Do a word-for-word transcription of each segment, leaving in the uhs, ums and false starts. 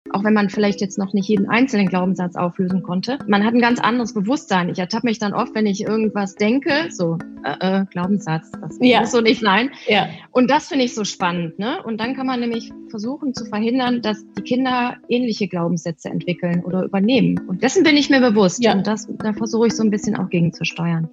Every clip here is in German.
Auch wenn man vielleicht jetzt noch nicht jeden einzelnen Glaubenssatz auflösen konnte. Man hat ein ganz anderes Bewusstsein. Ich ertappe mich dann oft, wenn ich irgendwas denke, so, äh, äh, Glaubenssatz, das Ja. muss so nicht sein. Ja. Und das finde ich so spannend, ne? Und dann kann man nämlich versuchen zu verhindern, dass die Kinder ähnliche Glaubenssätze entwickeln oder übernehmen. Und dessen bin ich mir bewusst. Ja. Und das, da versuche ich so ein bisschen auch gegenzusteuern.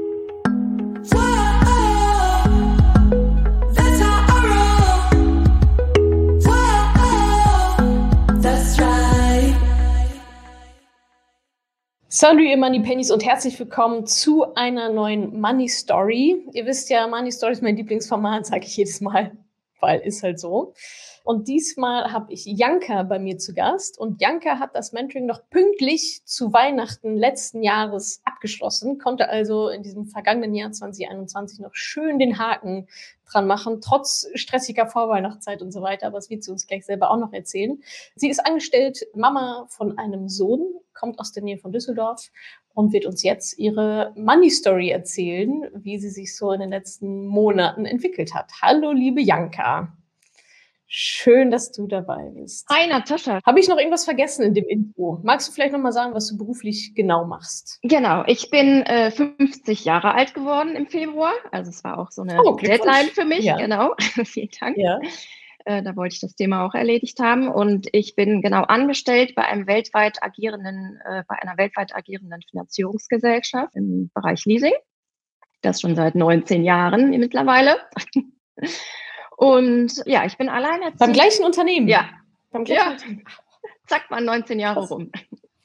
Salut ihr Money Pennies und herzlich willkommen zu einer neuen Money Story. Ihr wisst ja, Money Story ist mein Lieblingsformat, sage ich jedes Mal, weil ist halt so. Und diesmal habe ich Janka bei mir zu Gast und Janka hat das Mentoring noch pünktlich zu Weihnachten letzten Jahres abgeschlossen, konnte also in diesem vergangenen Jahr zwanzig einundzwanzig noch schön den Haken dran machen, trotz stressiger Vorweihnachtszeit und so weiter, aber das wird sie uns gleich selber auch noch erzählen. Sie ist angestellt Mama von einem Sohn, kommt aus der Nähe von Düsseldorf und wird uns jetzt ihre Money Story erzählen, wie sie sich so in den letzten Monaten entwickelt hat. Hallo, liebe Janka. Schön, dass du dabei bist. Hi, Natascha. Habe ich noch irgendwas vergessen in dem Intro? Magst du vielleicht noch mal sagen, was du beruflich genau machst? Genau, ich bin äh, fünfzig Jahre alt geworden im Februar. Also es war auch so eine Oh, Deadline für mich. Ja. Genau, vielen Dank. Ja. Äh, da wollte ich das Thema auch erledigt haben. Und ich bin genau angestellt bei einem weltweit agierenden, äh, bei einer weltweit agierenden Finanzierungsgesellschaft im Bereich Leasing. Das schon seit neunzehn Jahren mittlerweile. Und ja, ich bin alleinerziehend. Beim gleichen Unternehmen? Ja. Beim gleichen Ja. Unternehmen. Zack, mal neunzehn Jahre Krass. rum.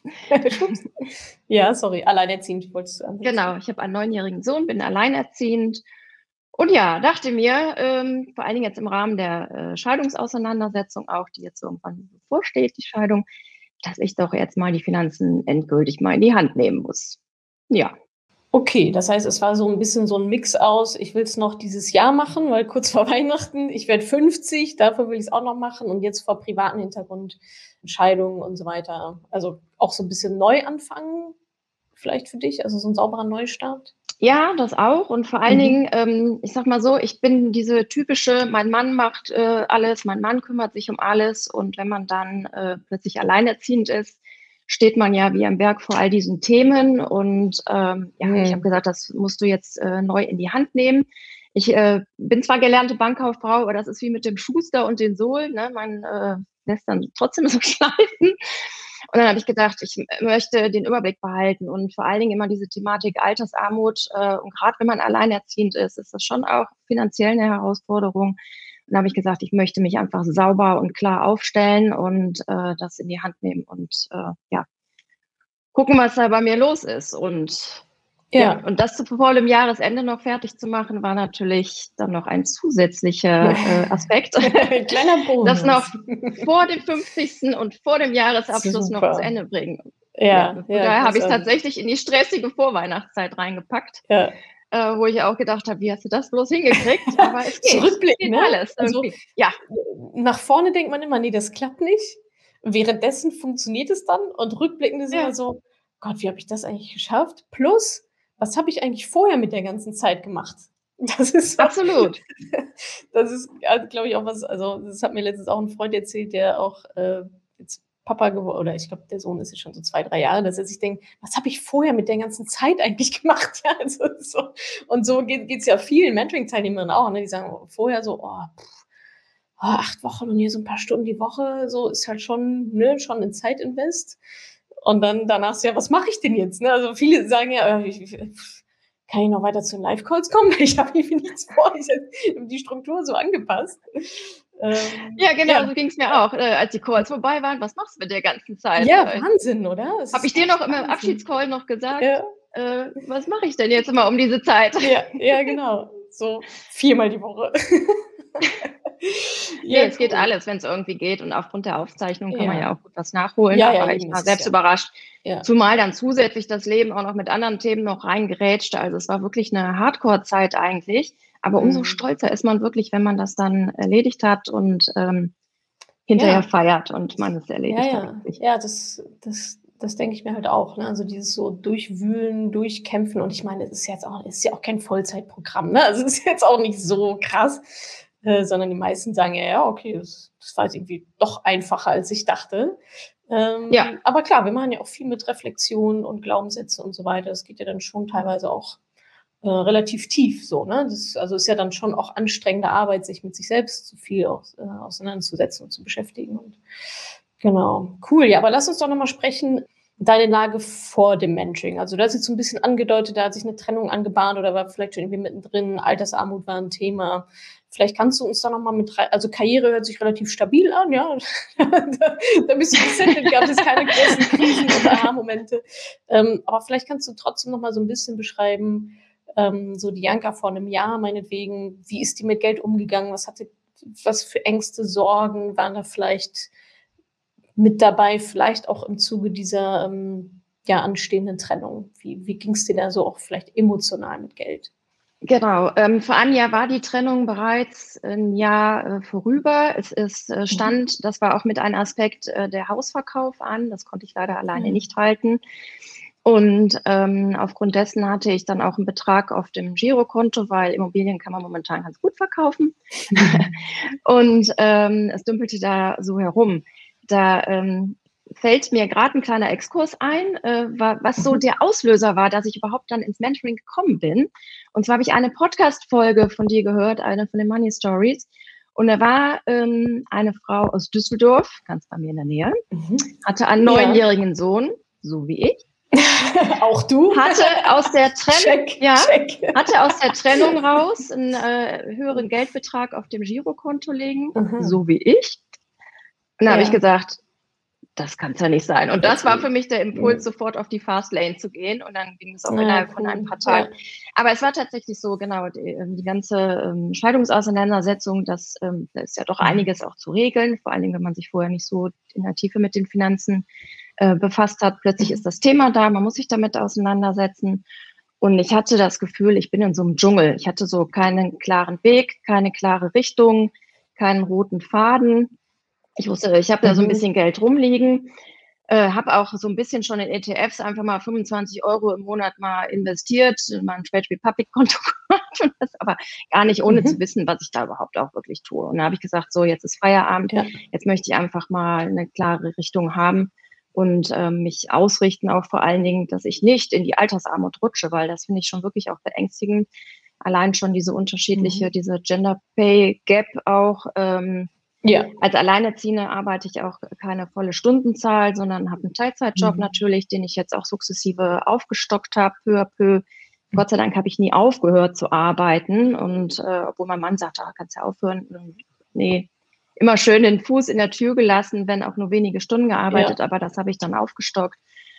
Ja, sorry, alleinerziehend wolltest du ansetzen. Genau, ich habe einen neunjährigen Sohn, bin alleinerziehend. Und ja, dachte mir, ähm, vor allen Dingen jetzt im Rahmen der äh, Scheidungsauseinandersetzung auch, die jetzt irgendwann bevorsteht, die Scheidung, dass ich doch jetzt mal die Finanzen endgültig mal in die Hand nehmen muss. Ja. Okay, das heißt, es war so ein bisschen so ein Mix aus, ich will es noch dieses Jahr machen, weil kurz vor Weihnachten, ich werde fünfzig, dafür will ich es auch noch machen und jetzt vor privaten Hintergrund, Entscheidungen und so weiter. Also auch so ein bisschen neu anfangen, vielleicht für dich, also so ein sauberer Neustart? Ja, das auch. Und vor allen Mhm. Dingen, ähm, ich sag mal so, ich bin diese typische, mein Mann macht äh, alles, mein Mann kümmert sich um alles. Und wenn man dann äh, plötzlich alleinerziehend ist, steht man ja wie am Berg vor all diesen Themen. Und ähm, ja, Mhm. ich habe gesagt, das musst du jetzt äh, neu in die Hand nehmen. Ich äh, bin zwar gelernte Bankkauffrau, aber das ist wie mit dem Schuster und den Sohlen. Ne? Man äh, lässt dann trotzdem so schleifen. Und dann habe ich gedacht, ich möchte den Überblick behalten und vor allen Dingen immer diese Thematik Altersarmut. Äh, und gerade wenn man alleinerziehend ist, ist das schon auch finanziell eine Herausforderung. Und dann habe ich gesagt, ich möchte mich einfach sauber und klar aufstellen und äh, das in die Hand nehmen und äh, ja, gucken, was da bei mir los ist. Und ja. Ja. und das zu vor dem Jahresende noch fertig zu machen, war natürlich dann noch ein zusätzlicher äh, Aspekt. Kleiner Bonus. Das noch vor dem fünfzigsten und vor dem Jahresabschluss Super. noch zu Ende bringen. Ja, Ja, ja, von daher habe ich es großartig. tatsächlich in die stressige Vorweihnachtszeit reingepackt, Ja. äh, wo ich auch gedacht habe, wie hast du das bloß hingekriegt? Aber es geht. Zurückblicken, geht ne? alles Also, irgendwie. Ja, nach vorne denkt man immer, nee, das klappt nicht. Währenddessen funktioniert es dann und rückblickend ist Ja. immer so, Gott, wie habe ich das eigentlich geschafft? Plus, was habe ich eigentlich vorher mit der ganzen Zeit gemacht? Das ist so, absolut. das ist, glaube ich, auch was, also das hat mir letztens auch ein Freund erzählt, der auch äh, jetzt Papa geworden, oder ich glaube, der Sohn ist jetzt schon so zwei, drei Jahre, dass er sich denkt, was habe ich vorher mit der ganzen Zeit eigentlich gemacht? Ja, also so, und so geht es ja vielen Mentoring-Teilnehmern auch, ne? Die sagen vorher so, oh, pff, oh, acht Wochen und hier so ein paar Stunden die Woche, so ist halt schon, ne, schon ein Zeitinvest. Und dann danach so, ja, was mache ich denn jetzt? Ne? Also viele sagen ja, äh, ich, ich, kann ich noch weiter zu den Live-Calls kommen? Ich habe irgendwie nichts vor, ich habe die Struktur so angepasst. Ähm, Ja, genau, ja. so ging es mir auch, äh, als die Calls vorbei waren. Was machst du mit der ganzen Zeit? Ja, Äh, Wahnsinn, oder? Habe ich dir noch im Abschiedscall noch gesagt, Ja. äh, was mache ich denn jetzt immer um diese Zeit? Ja, ja, genau. So viermal die Woche. Ja, nee, es geht alles, wenn es irgendwie geht. Und aufgrund der Aufzeichnung kann Ja. man ja auch gut was nachholen. Ja, ja, aber eben, ich das war ist selbst ja- überrascht. Ja. Zumal dann zusätzlich das Leben auch noch mit anderen Themen noch reingerätschte. Also es war wirklich eine Hardcore-Zeit eigentlich. Aber umso Mhm. stolzer ist man wirklich, wenn man das dann erledigt hat und ähm, hinterher Ja. feiert und man es erledigt Ja, hat. ja, Wirklich. ja, das, das, das denke ich mir halt auch. Ne? Also dieses so Durchwühlen, Durchkämpfen. Und ich meine, es ist jetzt auch, es ist ja auch kein Vollzeitprogramm. Ne? Also es ist jetzt auch nicht so krass. äh, sondern die meisten sagen ja, ja, okay, das, das war jetzt irgendwie doch einfacher, als ich dachte. Ähm, Ja. Aber klar, wir machen ja auch viel mit Reflexion und Glaubenssätze und so weiter. Das geht ja dann schon teilweise auch äh, relativ tief so, ne? Das, also ist ja dann schon auch anstrengende Arbeit, sich mit sich selbst so viel aus, äh, auseinanderzusetzen und zu beschäftigen. Und genau, cool. Ja, aber lass uns doch nochmal sprechen, deine Lage vor dem Mentoring. Also du hast jetzt so ein bisschen angedeutet, da hat sich eine Trennung angebahnt oder war vielleicht schon irgendwie mittendrin, Altersarmut war ein Thema. Vielleicht kannst du uns da nochmal mit rein, also Karriere hört sich relativ stabil an, ja. da, da bist du gesettelt, gab es keine großen Krisen und Aha-Momente. Ähm, aber vielleicht kannst du trotzdem nochmal so ein bisschen beschreiben, ähm, so die Janka vor einem Jahr meinetwegen, wie ist die mit Geld umgegangen, was hatte, was für Ängste, Sorgen waren da vielleicht mit dabei, vielleicht auch im Zuge dieser ähm, ja, anstehenden Trennung. Wie, wie ging es dir da so auch vielleicht emotional mit Geld? Genau, ähm, vor einem Jahr war die Trennung bereits ein Jahr äh, vorüber. Es ist, äh, stand, mhm. das war auch mit einem Aspekt äh, der Hausverkauf an. Das konnte ich leider alleine mhm. nicht halten. Und ähm, aufgrund dessen hatte ich dann auch einen Betrag auf dem Girokonto, weil Immobilien kann man momentan ganz gut verkaufen. Mhm. Und ähm, es dümpelte da so herum. Da ähm, fällt mir gerade ein kleiner Exkurs ein, äh, was so der Auslöser war, dass ich überhaupt dann ins Mentoring gekommen bin. Und zwar habe ich eine Podcast-Folge von dir gehört, eine von den Money Stories. Und da war ähm, eine Frau aus Düsseldorf, ganz bei mir in der Nähe, mhm. hatte einen neunjährigen ja. Sohn, so wie ich. Auch du? Hatte aus der Trennung, ja, check. hatte aus der Trennung raus einen äh, höheren Geldbetrag auf dem Girokonto liegen, mhm. so wie ich. Und da ja. habe ich gesagt, das kann es ja nicht sein. Und das war für mich der Impuls, sofort auf die Fastlane zu gehen. Und dann ging es auch ja, innerhalb cool. von ein paar Tagen. Ja. Aber es war tatsächlich so, genau, die, die ganze ähm, Scheidungsauseinandersetzung, das, ähm, das ist ja doch einiges auch zu regeln. Vor allen Dingen, wenn man sich vorher nicht so in der Tiefe mit den Finanzen äh, befasst hat. Plötzlich ist das Thema da, man muss sich damit auseinandersetzen. Und ich hatte das Gefühl, ich bin in so einem Dschungel. Ich hatte so keinen klaren Weg, keine klare Richtung, keinen roten Faden. Ich wusste, ich habe da so ein bisschen Geld rumliegen, äh, habe auch so ein bisschen schon in E T Fs einfach mal fünfundzwanzig Euro im Monat mal investiert, mal ein Trade Republic Konto gemacht und das aber gar nicht ohne mhm. zu wissen, was ich da überhaupt auch wirklich tue. Und da habe ich gesagt, so jetzt ist Feierabend, ja. jetzt möchte ich einfach mal eine klare Richtung haben und äh, mich ausrichten, auch vor allen Dingen, dass ich nicht in die Altersarmut rutsche, weil das finde ich schon wirklich auch beängstigend. Allein schon diese unterschiedliche, mhm. diese Gender Pay Gap auch. Ähm, Ja. Als Alleinerziehende arbeite ich auch keine volle Stundenzahl, sondern habe einen Teilzeitjob mhm. natürlich, den ich jetzt auch sukzessive aufgestockt habe, peu à peu. Mhm. Gott sei Dank habe ich nie aufgehört zu arbeiten. Und äh, obwohl mein Mann sagt, ah, kannst ja aufhören. Nee, immer schön den Fuß in der Tür gelassen, wenn auch nur wenige Stunden gearbeitet, ja. aber das habe ich dann aufgestockt.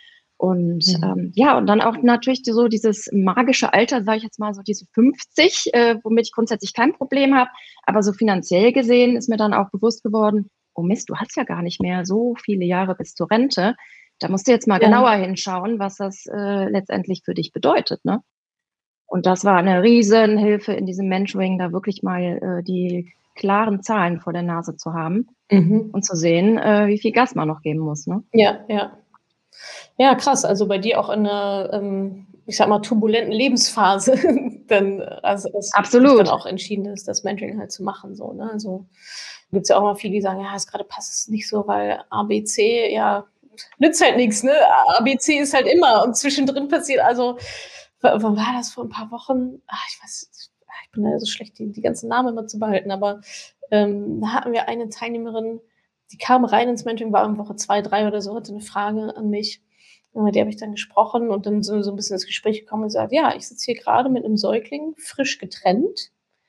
Und mhm. ähm, ja, und dann auch natürlich so dieses magische Alter, sage ich jetzt mal, so diese fünfzig, äh, womit ich grundsätzlich kein Problem habe. Aber so finanziell gesehen ist mir dann auch bewusst geworden, oh Mist, du hast ja gar nicht mehr so viele Jahre bis zur Rente. Da musst du jetzt mal ja. genauer hinschauen, was das äh, letztendlich für dich bedeutet, ne? Und das war eine Riesenhilfe in diesem Mentoring, da wirklich mal äh, die klaren Zahlen vor der Nase zu haben mhm. und zu sehen, äh, wie viel Gas man noch geben muss, ne? Ja, ja. Ja, krass. Also bei dir auch in einer, ähm, ich sag mal, turbulenten Lebensphase, dann, also es Absolut. dann auch entschieden ist, das Mentoring halt zu machen, so, ne? Also gibt's ja auch mal viele, die sagen, ja, es gerade passt es nicht so, weil A B C, ja, nützt halt nichts, ne? A B C ist halt immer und zwischendrin passiert, also, wann war das, vor ein paar Wochen? Ach, ich weiß, ich bin ja so schlecht, die, die ganzen Namen immer zu behalten, aber ähm, da hatten wir eine Teilnehmerin, die kam rein ins Mentoring, war in Woche zwei, drei oder so, hatte eine Frage an mich. Und mit der habe ich dann gesprochen und dann so, so ein bisschen ins Gespräch gekommen und gesagt, ja, ich sitze hier gerade mit einem Säugling, frisch getrennt,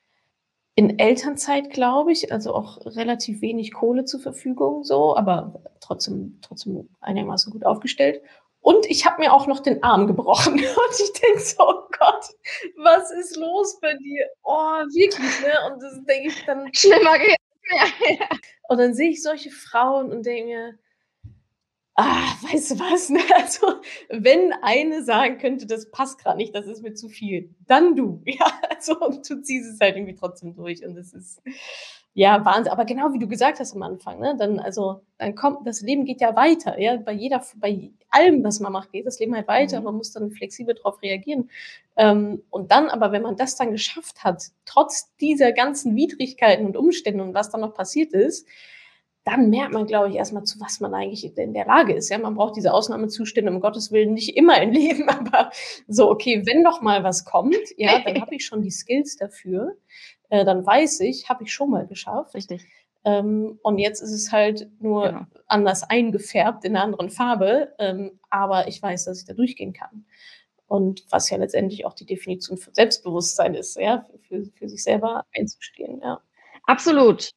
in Elternzeit, glaube ich, also auch relativ wenig Kohle zur Verfügung, so, aber trotzdem, trotzdem einigermaßen gut aufgestellt. Und ich habe mir auch noch den Arm gebrochen. Und ich denke so, oh Gott, was ist los bei dir? Oh, wirklich, ne? Und das denke ich dann. Schlimmer geht's mir. Und dann sehe ich solche Frauen und denke mir, ah, weißt du was, ne? Also, wenn eine sagen könnte, das passt gerade nicht, das ist mir zu viel, dann du. Ja, also, und du ziehst es halt irgendwie trotzdem durch und das ist, Ja, Wahnsinn. Aber genau wie du gesagt hast am Anfang, ne? Dann, also, dann kommt das Leben geht ja weiter, ja? Bei jeder bei allem, was man macht, geht das Leben halt weiter. Mhm. Man muss dann flexibel drauf reagieren. Ähm, und dann aber, wenn man das dann geschafft hat, trotz dieser ganzen Widrigkeiten und Umstände und was dann noch passiert ist, dann merkt man, glaube ich, erst mal, zu was man eigentlich in der Lage ist, ja? Man braucht diese Ausnahmezustände, um Gottes Willen, nicht immer im Leben, aber so, okay, wenn noch mal was kommt, ja, dann habe ich schon die Skills dafür. Äh, dann weiß ich, habe ich schon mal geschafft. Richtig. Ähm, und jetzt ist es halt nur Genau. anders eingefärbt in 'ner anderen Farbe, ähm, aber ich weiß, dass ich da durchgehen kann. Und was ja letztendlich auch die Definition von Selbstbewusstsein ist, ja, für für sich selber einzustehen, ja. Absolut.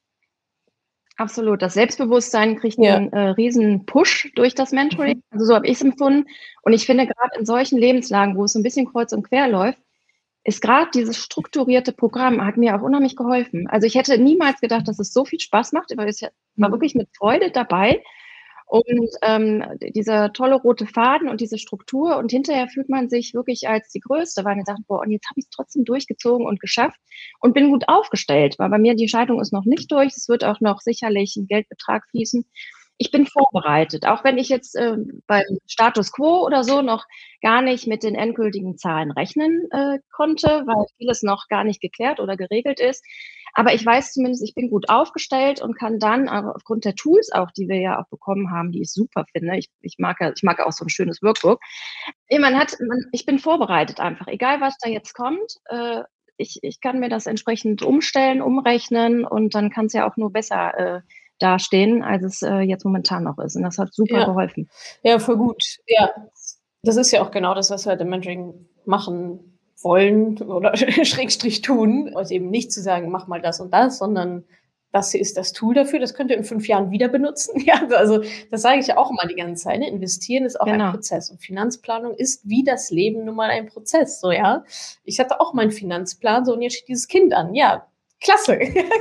Absolut. Das Selbstbewusstsein kriegt Ja. 'n, äh, riesen Push durch das Mentoring. Mhm. Also, so habe ich's empfunden. Und ich finde, grad in solchen Lebenslagen, wo es so 'n bisschen kreuz und quer läuft, ist grad dieses strukturierte Programm hat mir auch unheimlich geholfen. Also, ich hätte niemals gedacht, dass es so viel Spaß macht, weil ich ja war Mhm. wirklich mit Freude dabei. Und, ähm, d dieser tolle rote Faden und diese Struktur und hinterher fühlt man sich wirklich als die Größte, weil man sagt: „Boah, und jetzt habe ich's trotzdem durchgezogen und geschafft und bin gut aufgestellt.“ Weil bei mir die Scheidung ist noch nicht durch. Es wird auch noch sicherlich 'n Geldbetrag fließen. Ich bin vorbereitet, auch wenn ich jetzt, ähm, beim Status quo oder so noch gar nicht mit den endgültigen Zahlen rechnen, äh, konnte, weil vieles noch gar nicht geklärt oder geregelt ist. Aber ich weiß zumindest, ich bin gut aufgestellt und kann dann aber aufgrund der Tools auch, die wir ja auch bekommen haben, die ich super finde. Ich ich mag ja ich mag ja auch so 'n schönes Workbook. Ja, man hat man ich bin vorbereitet einfach, egal was da jetzt kommt. Äh, ich ich kann mir das entsprechend umstellen, umrechnen und dann kann's ja auch nur besser, äh, dastehen, als es, äh, jetzt momentan noch ist. Und das hat super Ja. geholfen. Ja, voll gut. Ja. Das ist ja auch genau das, was wir halt im Mentoring machen wollen oder Schrägstrich tun. Also, eben nicht zu sagen: „Mach mal das und das“, sondern das hier ist das Tool dafür, das könnt ihr in fünf Jahren wieder benutzen. Ja, also, das sage ich ja auch immer die ganze Zeit, ne? Investieren ist auch ein Genau. Prozess und Finanzplanung ist wie das Leben nun mal ein Prozess, so, ja? Ich hatte auch meinen Finanzplan, so, und jetzt steht dieses Kind an. Ja, klasse.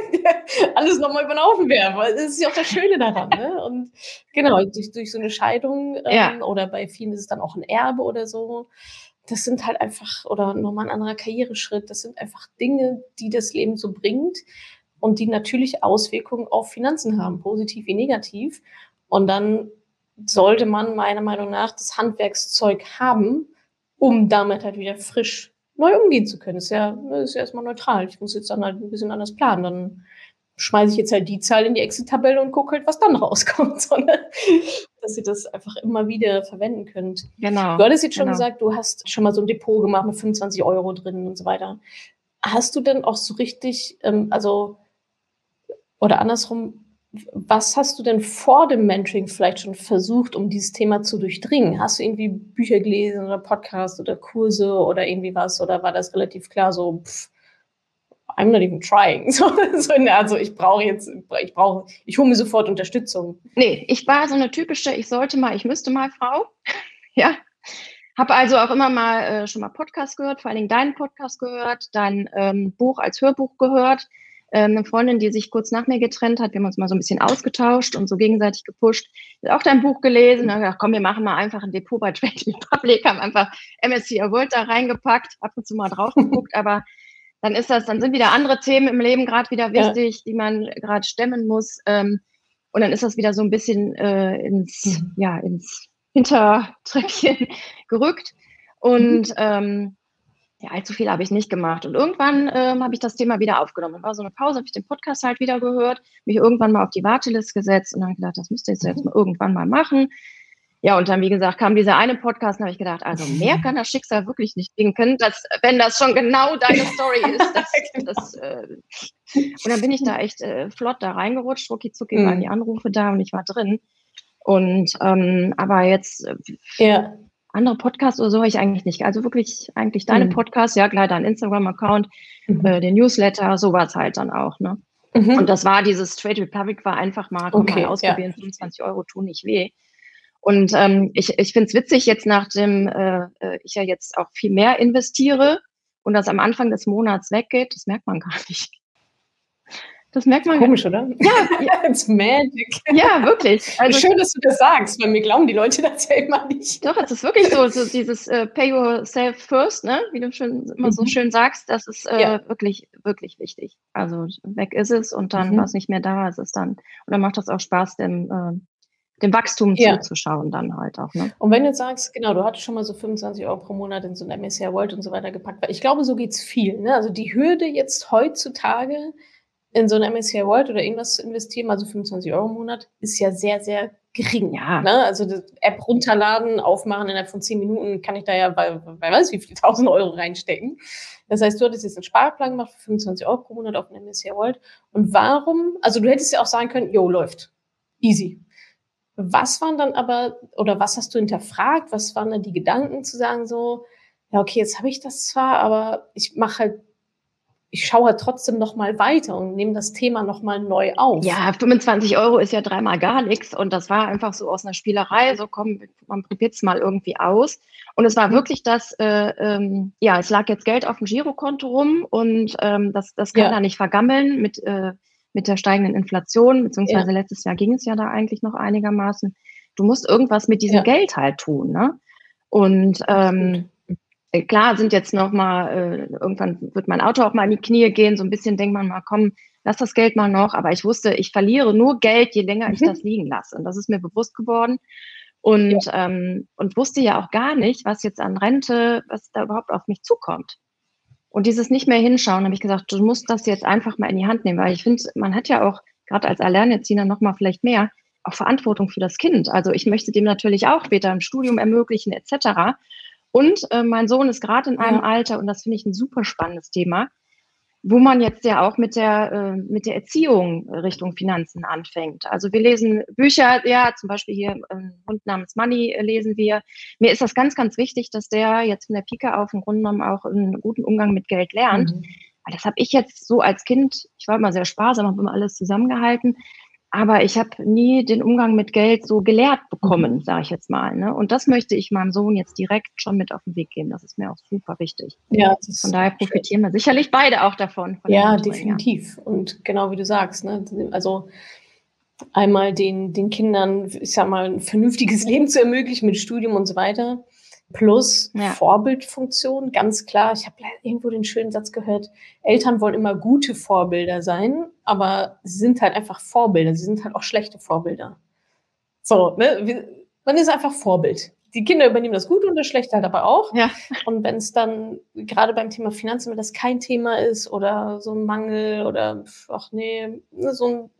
Alles noch mal über 'n Haufen werfen, weil das ist ja auch das Schöne daran, ne? Und genau, durch durch so 'ne Scheidung, Ja. ähm, oder bei vielen ist es dann auch 'n Erbe oder so. Das sind halt einfach oder noch mal 'n anderer Karriereschritt. Das sind einfach Dinge, die das Leben so bringt und die natürlich Auswirkungen auf Finanzen haben, positiv wie negativ. Und dann sollte man meiner Meinung nach das Handwerkszeug haben, um damit halt wieder frisch neu umgehen zu können. Ist ja ne, ist ja erst mal neutral. Ich muss jetzt dann halt 'n bisschen anders planen. Dann schmeiße ich jetzt halt die Zahl in die Excel-Tabelle und gucke halt, was dann rauskommt, so, ne? Dass ihr das einfach immer wieder verwenden könnt. Du Genau, hattest jetzt schon genau. gesagt, du hast schon mal so 'n Depot gemacht mit fünfundzwanzig Euro drin und so weiter. Hast du denn auch so richtig, ähm, also oder andersrum, w was hast du denn vor dem Mentoring vielleicht schon versucht, um dieses Thema zu durchdringen? Hast du irgendwie Bücher gelesen oder Podcasts oder Kurse oder irgendwie was oder war das relativ klar so: „I'm not even trying“, so so in der Art, so: „Ich brauche jetzt ich brauche ich hole mir sofort Unterstützung.“ Ne, ich war so 'ne typische „Ich sollte mal, ich müsste mal“ Frau, ja. Habe also auch immer mal, äh, schon mal Podcast gehört, vor allen Dingen deinen Podcast gehört, dein, ähm, Buch als Hörbuch gehört. Ähm, 'ne Freundin, die sich kurz nach mir getrennt hat, wir haben uns mal so 'n bisschen ausgetauscht und so gegenseitig gepusht, die hat auch dein Buch gelesen, haben gesagt: „Komm, wir machen mal einfach 'n Depot bei Trade Republic“, haben einfach MSCI World da reingepackt, ab und zu mal drauf geguckt, aber dann ist das dann sind wieder andere Themen im Leben grad wieder Ja. wichtig, die man grad stemmen muss. Ähm, und dann ist das wieder so 'n bisschen, äh, ins Mhm. ja, ins Hintertreppchen gerückt. Mhm. Und, ähm, ja, allzu viel habe ich nicht gemacht. Und irgendwann, ähm, habe ich das Thema wieder aufgenommen. Dann war so 'ne Pause, habe ich den Podcast halt wieder gehört, mich irgendwann mal auf die Warteliste gesetzt und dann habe ich gedacht: „Das musst du jetzt Mhm. mal irgendwann mal machen.“ Ja, und dann, wie gesagt, kam dieser eine Podcast, dann habe ich gedacht: „Also, mehr kann das Schicksal wirklich nicht winken, dass wenn das schon genau deine Story ist, das Genau. das, äh“ Und dann bin ich da echt, äh, flott da reingerutscht. Rucki zucki waren die Mhm. Anrufe da und ich war drin. Und, ähm, aber jetzt, äh, Ja. andere Podcasts oder so höre ich eigentlich nicht. Also, wirklich eigentlich deine Mhm. Podcasts, ja klar, dein Instagram-Account, äh, Mhm. den Newsletter, so was halt dann auch, ne? Und Mhm. das war dieses Trade Republic war einfach mal: „Komm mal Okay, ja, ausprobieren, verstehe. fünfundzwanzig Euro tun nicht weh.“ Und, ähm, ich ich finde es witzig jetzt nachdem, äh, äh, ich ja jetzt auch viel mehr investiere und das am Anfang des Monats weggeht, das merkt man gar nicht. Das merkt man. Komisch, oder? Ja, ja. It's magic. Ja, wirklich. Also schön, dass du das sagst, weil mir glauben die Leute das ja immer nicht. Doch, es ist wirklich so, so dieses äh, Pay yourself first, ne? Wie du schon immer mhm. so schön sagst, das ist äh, ja. wirklich, wirklich wichtig. Also weg ist es und dann, mhm. was nicht mehr da ist, ist dann, und dann macht das auch Spaß, dem, äh, dem Wachstum ja. zuzuschauen dann halt auch. Ne? Und wenn du jetzt sagst, genau, du hattest schon mal so fünfundzwanzig Euro pro Monat in so ein M S C I World und so weiter gepackt, weil ich glaube, so geht's viel. Ne? Also die Hürde jetzt heutzutage in so ein M S C I World oder irgendwas zu investieren, also fünfundzwanzig Euro im Monat, ist ja sehr, sehr gering. Ja. Ne? Also die App runterladen, aufmachen, innerhalb von zehn Minuten kann ich da ja, bei, wer weiß, wie viel tausend Euro reinstecken. Das heißt, du hattest jetzt einen Sparplan gemacht für fünfundzwanzig Euro pro Monat auf ein M S C I World. Und warum, also du hättest ja auch sagen können, jo, läuft. Easy. Was waren dann aber, oder was hast du hinterfragt? Was waren dann die Gedanken zu sagen so, ja, okay, jetzt habe ich das zwar, aber ich mache halt, ich schaue halt trotzdem noch mal weiter und nehme das Thema noch mal neu auf. Ja, fünfundzwanzig Euro ist ja dreimal gar nichts und das war einfach so aus einer Spielerei, so komm, man probiert es mal irgendwie aus. Und es war mhm. wirklich das, äh, ähm, ja, es lag jetzt Geld auf dem Girokonto rum und ähm, das, das kann ja. da nicht vergammeln mit, äh, mit der steigenden Inflation, beziehungsweise ja. letztes Jahr ging es ja da eigentlich noch einigermaßen. Du musst irgendwas mit diesem ja. Geld halt tun, ne? Und ähm, klar sind jetzt noch mal, äh, irgendwann wird mein Auto auch mal in die Knie gehen, so ein bisschen denkt man mal, komm, lass das Geld mal noch, aber ich wusste, ich verliere nur Geld, je länger mhm. ich das liegen lasse. Und das ist mir bewusst geworden. Und, ja. ähm, und wusste ja auch gar nicht, was jetzt an Rente, was da überhaupt auf mich zukommt. Und dieses nicht mehr hinschauen, habe ich gesagt, du musst das jetzt einfach mal in die Hand nehmen, weil ich finde, man hat ja auch, gerade als Alleinerziehender noch mal vielleicht mehr, auch Verantwortung für das Kind. Also ich möchte dem natürlich auch später ein Studium ermöglichen et cetera. Und äh, mein Sohn ist gerade in einem ja. Alter, und das finde ich ein super spannendes Thema, wo man jetzt ja auch mit der, äh, mit der Erziehung Richtung Finanzen anfängt. Also wir lesen Bücher, ja, zum Beispiel hier ähm, Hund namens Money äh, lesen wir. Mir ist das ganz, ganz wichtig, dass der jetzt von der Pike auf im Grunde genommen auch einen guten Umgang mit Geld lernt. Mhm. Weil das habe ich jetzt so als Kind, ich war immer sehr sparsam, habe immer alles zusammengehalten, aber ich habe nie den Umgang mit Geld so gelehrt bekommen, mhm. sage ich jetzt mal. Ne? Und das möchte ich meinem Sohn jetzt direkt schon mit auf den Weg geben. Das ist mir auch super wichtig. Ja, von daher profitieren wir sicherlich beide auch davon. Ja, definitiv. Und genau wie du sagst, ne? Also einmal den, den Kindern, ich sag mal, ein vernünftiges Leben zu ermöglichen mit Studium und so weiter. Plus ja. Vorbildfunktion, ganz klar. Ich habe irgendwo den schönen Satz gehört, Eltern wollen immer gute Vorbilder sein, aber sie sind halt einfach Vorbilder. Sie sind halt auch schlechte Vorbilder. So, ne? Man ist einfach Vorbild. Die Kinder übernehmen das Gute und das Schlechte halt aber auch. Ja. Und wenn es dann gerade beim Thema Finanzen, wenn das kein Thema ist oder so ein Mangel oder ach nee, so ein,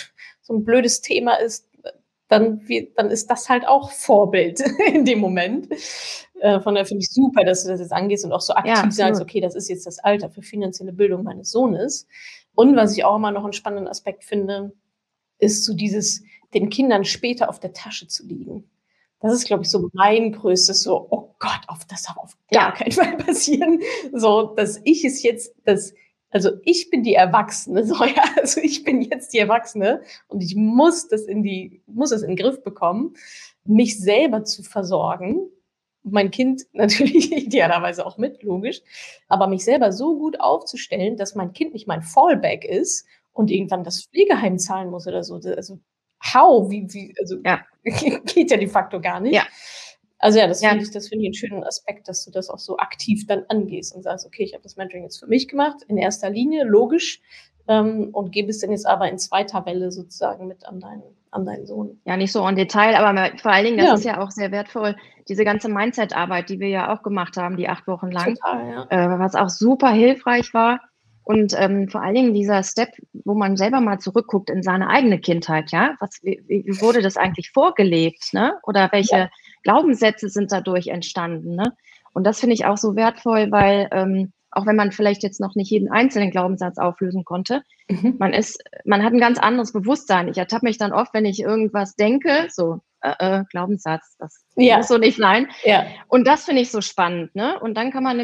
so ein blödes Thema ist, Dann, dann ist das halt auch Vorbild in dem Moment. Äh, von daher finde ich super, dass du das jetzt angehst und auch so aktiv ja, sagst, okay, das ist jetzt das Alter für finanzielle Bildung meines Sohnes. Und was ich auch immer noch einen spannenden Aspekt finde, ist so dieses, den Kindern später auf der Tasche zu liegen. Das ist, glaube ich, so mein größtes so, oh Gott, auf das darf auf gar ja. keinen Fall passieren. So, dass ich es jetzt, dass Also ich bin die Erwachsene, so ja, also ich bin jetzt die Erwachsene und ich muss das in die, muss das in den Griff bekommen, mich selber zu versorgen. Mein Kind natürlich idealerweise auch mit, logisch, aber mich selber so gut aufzustellen, dass mein Kind nicht mein Fallback ist und irgendwann das Pflegeheim zahlen muss oder so. Also how, wie, wie, also ja. geht ja de facto gar nicht. Ja. Also ja, das ja. finde ich, das finde ich einen schönen Aspekt, dass du das auch so aktiv dann angehst und sagst, okay, ich habe das Mentoring jetzt für mich gemacht, in erster Linie, logisch, ähm, und gebe es dann jetzt aber in zweiter Welle sozusagen mit an deinen, an deinen Sohn. Ja, nicht so en Detail, aber vor allen Dingen, das ja. ist ja auch sehr wertvoll, diese ganze Mindset-Arbeit, die wir ja auch gemacht haben, die acht Wochen lang, Total, ja. äh, was auch super hilfreich war. Und ähm, vor allen Dingen dieser Step, wo man selber mal zurückguckt in seine eigene Kindheit, ja, was, wie, wie wurde das eigentlich vorgelebt, ne? Oder welche ja. Glaubenssätze sind dadurch entstanden, ne? Und das finde ich auch so wertvoll, weil ähm, auch wenn man vielleicht jetzt noch nicht jeden einzelnen Glaubenssatz auflösen konnte, mhm. man ist, man hat ein ganz anderes Bewusstsein. Ich ertappe mich dann oft, wenn ich irgendwas denke, so äh, äh, Glaubenssatz, das ja. muss so nicht sein. Ja. Und das finde ich so spannend, ne? Und dann kann man nämlich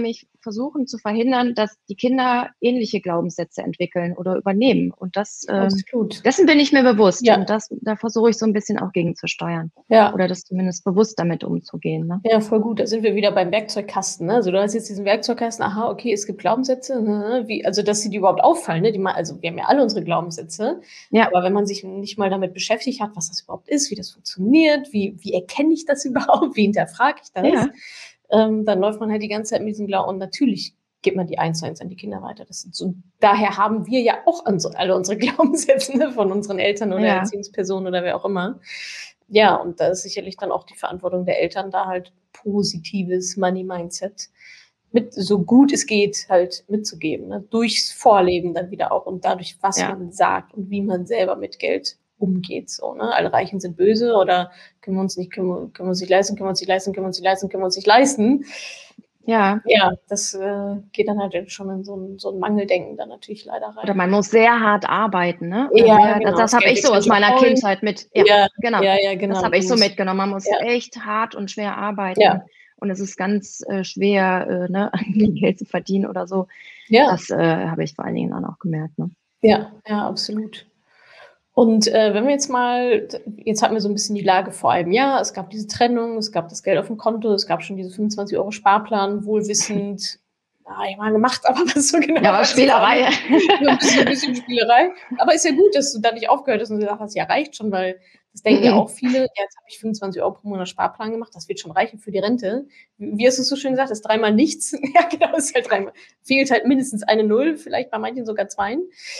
versuchen zu verhindern, dass die Kinder ähnliche Glaubenssätze entwickeln oder übernehmen. Und das, ähm, dessen bin ich mir bewusst. Ja. Und das, da versuche ich so ein bisschen auch gegenzusteuern. Ja. Oder das zumindest bewusst damit umzugehen. Ne? Ja, voll gut. Da sind wir wieder beim Werkzeugkasten. Ne? Also du hast jetzt diesen Werkzeugkasten, aha, okay, es gibt Glaubenssätze, ne? Wie, also dass sie die überhaupt auffallen. Ne? Die mal, also wir haben ja alle unsere Glaubenssätze. Ja. Aber wenn man sich nicht mal damit beschäftigt hat, was das überhaupt ist, wie das funktioniert, wie, wie erkenne ich das überhaupt, wie hinterfrage ich das, ja. ähm, dann läuft man halt die ganze Zeit mit diesem Glauben. Und natürlich gibt man die eins zu eins an die Kinder weiter. Das sind so, daher haben wir ja auch alle unsere Glaubenssätze, ne? Von unseren Eltern oder ja. Erziehungspersonen oder wer auch immer. Ja, und da ist sicherlich dann auch die Verantwortung der Eltern, da halt positives Money-Mindset mit so gut es geht halt mitzugeben. Ne? Durchs Vorleben dann wieder auch und dadurch, was ja. man sagt und wie man selber mit Geld umgeht. So, ne? Alle Reichen sind böse oder können wir uns nicht, können wir, können wir uns nicht leisten, können wir uns nicht leisten, können wir uns nicht leisten, können wir uns nicht leisten. Ja, ja, das äh, geht dann halt schon in so ein, so ein Mangeldenken dann natürlich leider rein. Oder man muss sehr hart arbeiten, ne? Oder ja, sehr, genau. Das, das habe ich so aus meiner Rollen. Kindheit mit. Ja, ja, genau. Ja, ja, genau. Das habe ich so mitgenommen. Man muss ja. echt hart und schwer arbeiten. Ja. Und es ist ganz äh, schwer, äh, ne, Geld zu verdienen oder so. Ja. Das äh, habe ich vor allen Dingen dann auch gemerkt. Ne? Ja, ja, absolut. Und äh, wenn wir jetzt mal, jetzt hatten wir so ein bisschen die Lage vor einem Jahr, es gab diese Trennung, es gab das Geld auf dem Konto, es gab schon diese fünfundzwanzig Euro Sparplan, wohlwissend, ja, ich mal gemacht, aber was so genau. Ja, aber Spielerei. ein, bisschen, ein bisschen Spielerei. Aber ist ja gut, dass du da nicht aufgehört hast und gesagt hast, ja, reicht schon, weil das denken mhm. ja auch viele, ja, jetzt habe ich fünfundzwanzig Euro pro Monat Sparplan gemacht, das wird schon reichen für die Rente. Wie hast du es so schön gesagt, das ist dreimal nichts. Ja, genau, das ist halt dreimal. Fehlt halt mindestens eine Null, vielleicht bei manchen sogar zwei.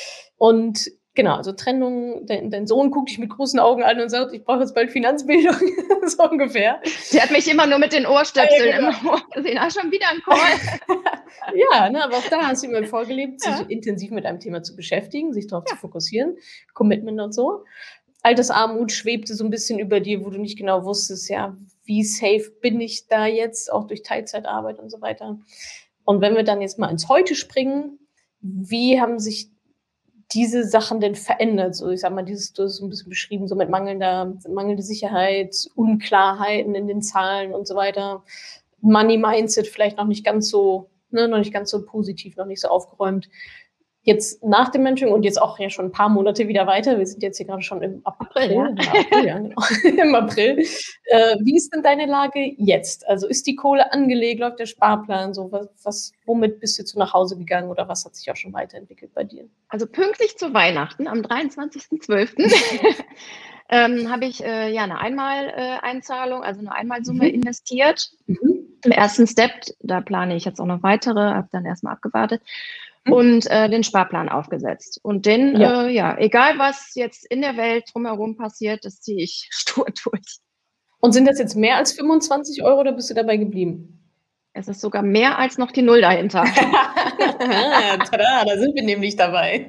Und genau, also Trennung, dein, dein Sohn guckt dich mit großen Augen an und sagt, ich brauche jetzt bald Finanzbildung, so ungefähr. Sie hat mich immer nur mit den Ohrstöpseln ja, genau. im Ohr gesehen. Ah, schon wieder ein Call. Ja, ne, aber auch da hast du ihm vorgelebt, sich ja. intensiv mit einem Thema zu beschäftigen, sich darauf ja. zu fokussieren, Commitment und so. Altersarmut schwebte so ein bisschen über dir, wo du nicht genau wusstest, ja, wie safe bin ich da jetzt, auch durch Teilzeitarbeit und so weiter. Und wenn wir dann jetzt mal ins Heute springen, wie haben sich diese Sachen denn verändert? So, ich sag mal, dieses, du hast so ein bisschen beschrieben, so mit mangelnder, mangelnde Sicherheit, Unklarheiten in den Zahlen und so weiter. Money Mindset vielleicht noch nicht ganz so, ne, noch nicht ganz so positiv, noch nicht so aufgeräumt. Jetzt nach dem Mentoring und jetzt auch ja schon ein paar Monate wieder weiter. Wir sind jetzt hier gerade schon im April. Ja. Ja, April, ja, genau. Im April. Äh, wie ist denn deine Lage jetzt? Also ist die Kohle angelegt, läuft der Sparplan? So was, was, womit bist du jetzt nach Hause gegangen oder was hat sich auch schon weiterentwickelt bei dir? Also pünktlich zu Weihnachten am dreiundzwanzigsten zwölften ähm, habe ich äh, ja eine Einmal-Einzahlung, also eine Einmalsumme mhm. investiert. Mhm. Im ersten Step, da plane ich jetzt auch noch weitere, habe dann erstmal abgewartet. Und äh, den Sparplan aufgesetzt. Und den, ja. Äh, ja, egal was jetzt in der Welt drumherum passiert, das ziehe ich stur durch. Und sind das jetzt mehr als fünfundzwanzig Euro oder bist du dabei geblieben? Es ist sogar mehr als noch die Null dahinter. Tada, da sind wir nämlich dabei.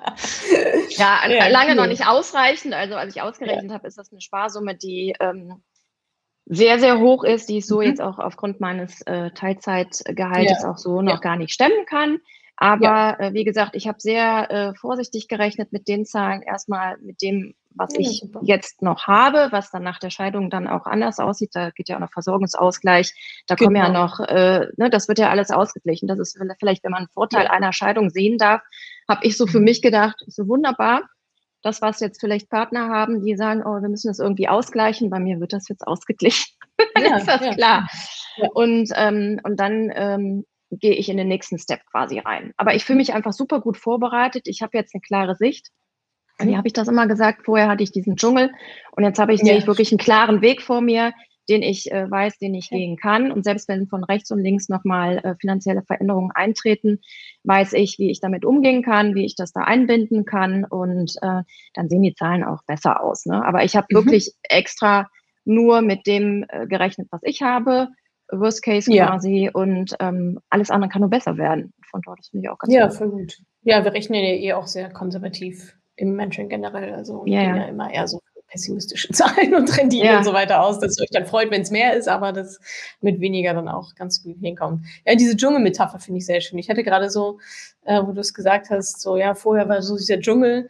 ja, ja, lange cool. noch nicht ausreichend. Also als ich ausgerechnet ja. habe, ist das eine Sparsumme, die ähm, sehr, sehr hoch ist, die ich so mhm. jetzt auch aufgrund meines äh, Teilzeitgehaltes ja. auch so noch ja. gar nicht stemmen kann. Aber ja. äh, wie gesagt, ich habe sehr äh, vorsichtig gerechnet mit den Zahlen, erstmal mit dem, was ja, ich super. jetzt noch habe, was dann nach der Scheidung dann auch anders aussieht. Da geht ja auch noch Versorgungsausgleich. Da genau. kommen ja noch, äh, ne, das wird ja alles ausgeglichen. Das ist vielleicht, wenn man einen Vorteil ja. einer Scheidung sehen darf, habe ich so für mich gedacht, so wunderbar. Das, was jetzt vielleicht Partner haben, die sagen, oh, wir müssen das irgendwie ausgleichen. Bei mir wird das jetzt ausgeglichen. Ja, ist das ja. klar. Ja. Und, ähm, und dann ähm, gehe ich in den nächsten Step quasi rein. Aber ich fühle mich einfach super gut vorbereitet. Ich habe jetzt eine klare Sicht. Und wie habe ich das immer gesagt? Vorher hatte ich diesen Dschungel und jetzt habe ich, ja. sehe ich wirklich einen klaren Weg vor mir, den ich äh, weiß, den ich okay. gehen kann. Und selbst wenn von rechts und links nochmal äh, finanzielle Veränderungen eintreten, weiß ich, wie ich damit umgehen kann, wie ich das da einbinden kann. Und äh, dann sehen die Zahlen auch besser aus. Ne? Aber ich habe mhm. wirklich extra nur mit dem äh, gerechnet, was ich habe. Worst Case ja. quasi und ähm, alles andere kann nur besser werden. Von dort, das finde ich auch ganz Ja, gut. voll gut. Ja, wir rechnen ja eh auch sehr konservativ im Mentoring generell. Also wir ja, gehen ja. ja immer eher so pessimistische Zahlen und Renditen ja. und so weiter aus, dass ihr euch dann freut, wenn es mehr ist, aber das mit weniger dann auch ganz gut hinkommt. Ja, diese Dschungelmetapher finde ich sehr schön. Ich hatte gerade so, äh, wo du es gesagt hast, so ja, vorher war so dieser Dschungel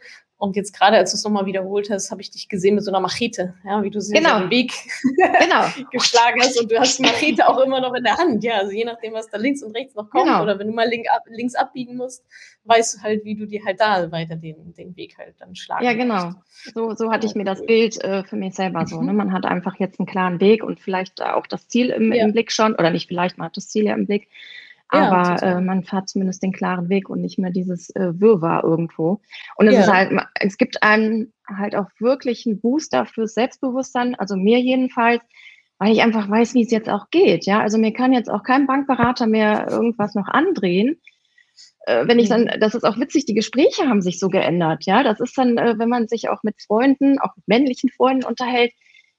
Und jetzt gerade, als du es nochmal wiederholt hast, habe ich dich gesehen mit so einer Machete, ja, wie du sie Genau. so den Weg Genau. geschlagen hast. Und du hast die Machete auch immer noch in der Hand. Ja, also je nachdem, was da links und rechts noch kommt. Genau. Oder wenn du mal link ab, links abbiegen musst, weißt du halt, wie du dir halt da weiter den, den Weg halt dann schlagen Ja, genau. musst. So, so hatte ich mir Okay. das Bild äh, für mich selber so. Mhm. Ne? Man hat einfach jetzt einen klaren Weg und vielleicht auch das Ziel im, Ja. im Blick schon. Oder nicht vielleicht, man hat das Ziel ja im Blick. Ja, Aber total. äh, man fährt zumindest den klaren Weg und nicht mehr dieses äh, Wirrwarr irgendwo. Und es Ja. ist halt, es gibt einem halt auch wirklich einen Booster fürs Selbstbewusstsein, also mir jedenfalls, weil ich einfach weiß, wie es jetzt auch geht. Ja, also mir kann jetzt auch kein Bankberater mehr irgendwas noch andrehen. Äh, wenn ich dann, das ist auch witzig, die Gespräche haben sich so geändert. Ja, das ist dann, äh, wenn man sich auch mit Freunden, auch mit männlichen Freunden unterhält,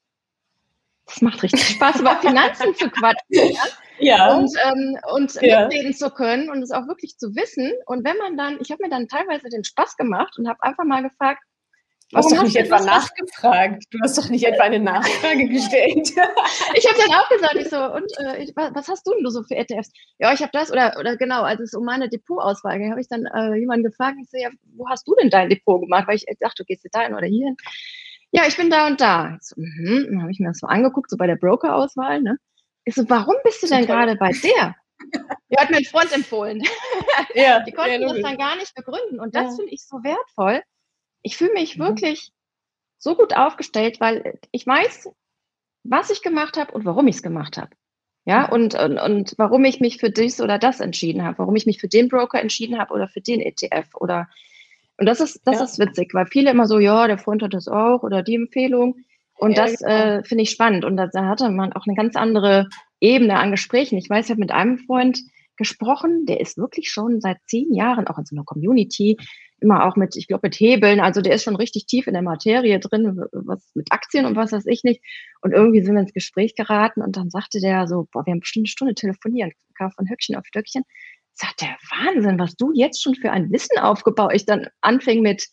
das macht richtig Spaß, über Finanzen zu quatschen. Ja. Ja. Und, ähm, und Ja. mitreden zu können und es auch wirklich zu wissen. Und wenn man dann, ich habe mir dann teilweise den Spaß gemacht und habe einfach mal gefragt, Du hast warum doch nicht hast du etwa das- nachgefragt. Du hast doch nicht etwa eine Nachfrage gestellt. Ich habe dann auch gesagt, ich so, und äh, ich, wa- was hast du denn so für E T Fs? Ja, ich habe das, oder, oder genau, als es um meine Depotauswahl ging, habe ich dann äh, jemanden gefragt, ich so, ja, wo hast du denn dein Depot gemacht? Weil ich dachte, du gehst du dahin oder hierhin. Ja, ich bin da und da. Ich so, mhm. Dann habe ich mir das so angeguckt, so bei der Brokerauswahl, ne? Ich so, warum bist du denn Super. gerade bei der? Die hat mir ein Freund empfohlen. Ja, Die konnten ja, das logisch. dann gar nicht begründen. Und das Ja. finde ich so wertvoll. Ich fühle mich Mhm. wirklich so gut aufgestellt, weil ich weiß, was ich gemacht habe und warum ich es gemacht habe. Ja, Mhm. und, und, und warum ich mich für dies oder das entschieden habe, warum ich mich für den Broker entschieden habe oder für den E T F oder, und das ist, das Ja. ist witzig, weil viele immer so, ja, der Freund hat das auch oder die Empfehlung. Und Ja, das genau. äh, finde ich spannend. Und da, da hatte man auch eine ganz andere Ebene an Gesprächen. Ich weiß, ich habe mit einem Freund gesprochen, der ist wirklich schon seit zehn Jahren auch in so einer Community, immer auch mit, ich glaube, mit Hebeln. Also der ist schon richtig tief in der Materie drin, was mit Aktien und was weiß ich nicht. Und irgendwie sind wir ins Gespräch geraten und dann sagte der so, boah, wir haben bestimmt eine Stunde telefoniert, kam von Höckchen auf Stöckchen. Sagt der, Wahnsinn, was du jetzt schon für ein Wissen aufgebaut. Ich dann anfing mit,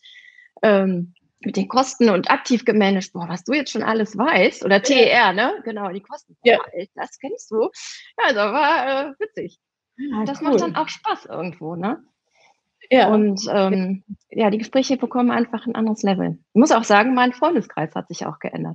ähm, mit den Kosten und aktiv gemanagt, boah, was du jetzt schon alles weißt, oder T E R, ne? Genau, die Kosten. Ja. Boah, das kennst du. Ja, also war äh, witzig. Ah, Das cool. macht dann auch Spaß irgendwo, ne? Ja. Und ähm, ja, die Gespräche bekommen einfach ein anderes Level. Ich muss auch sagen, mein Freundeskreis hat sich auch geändert.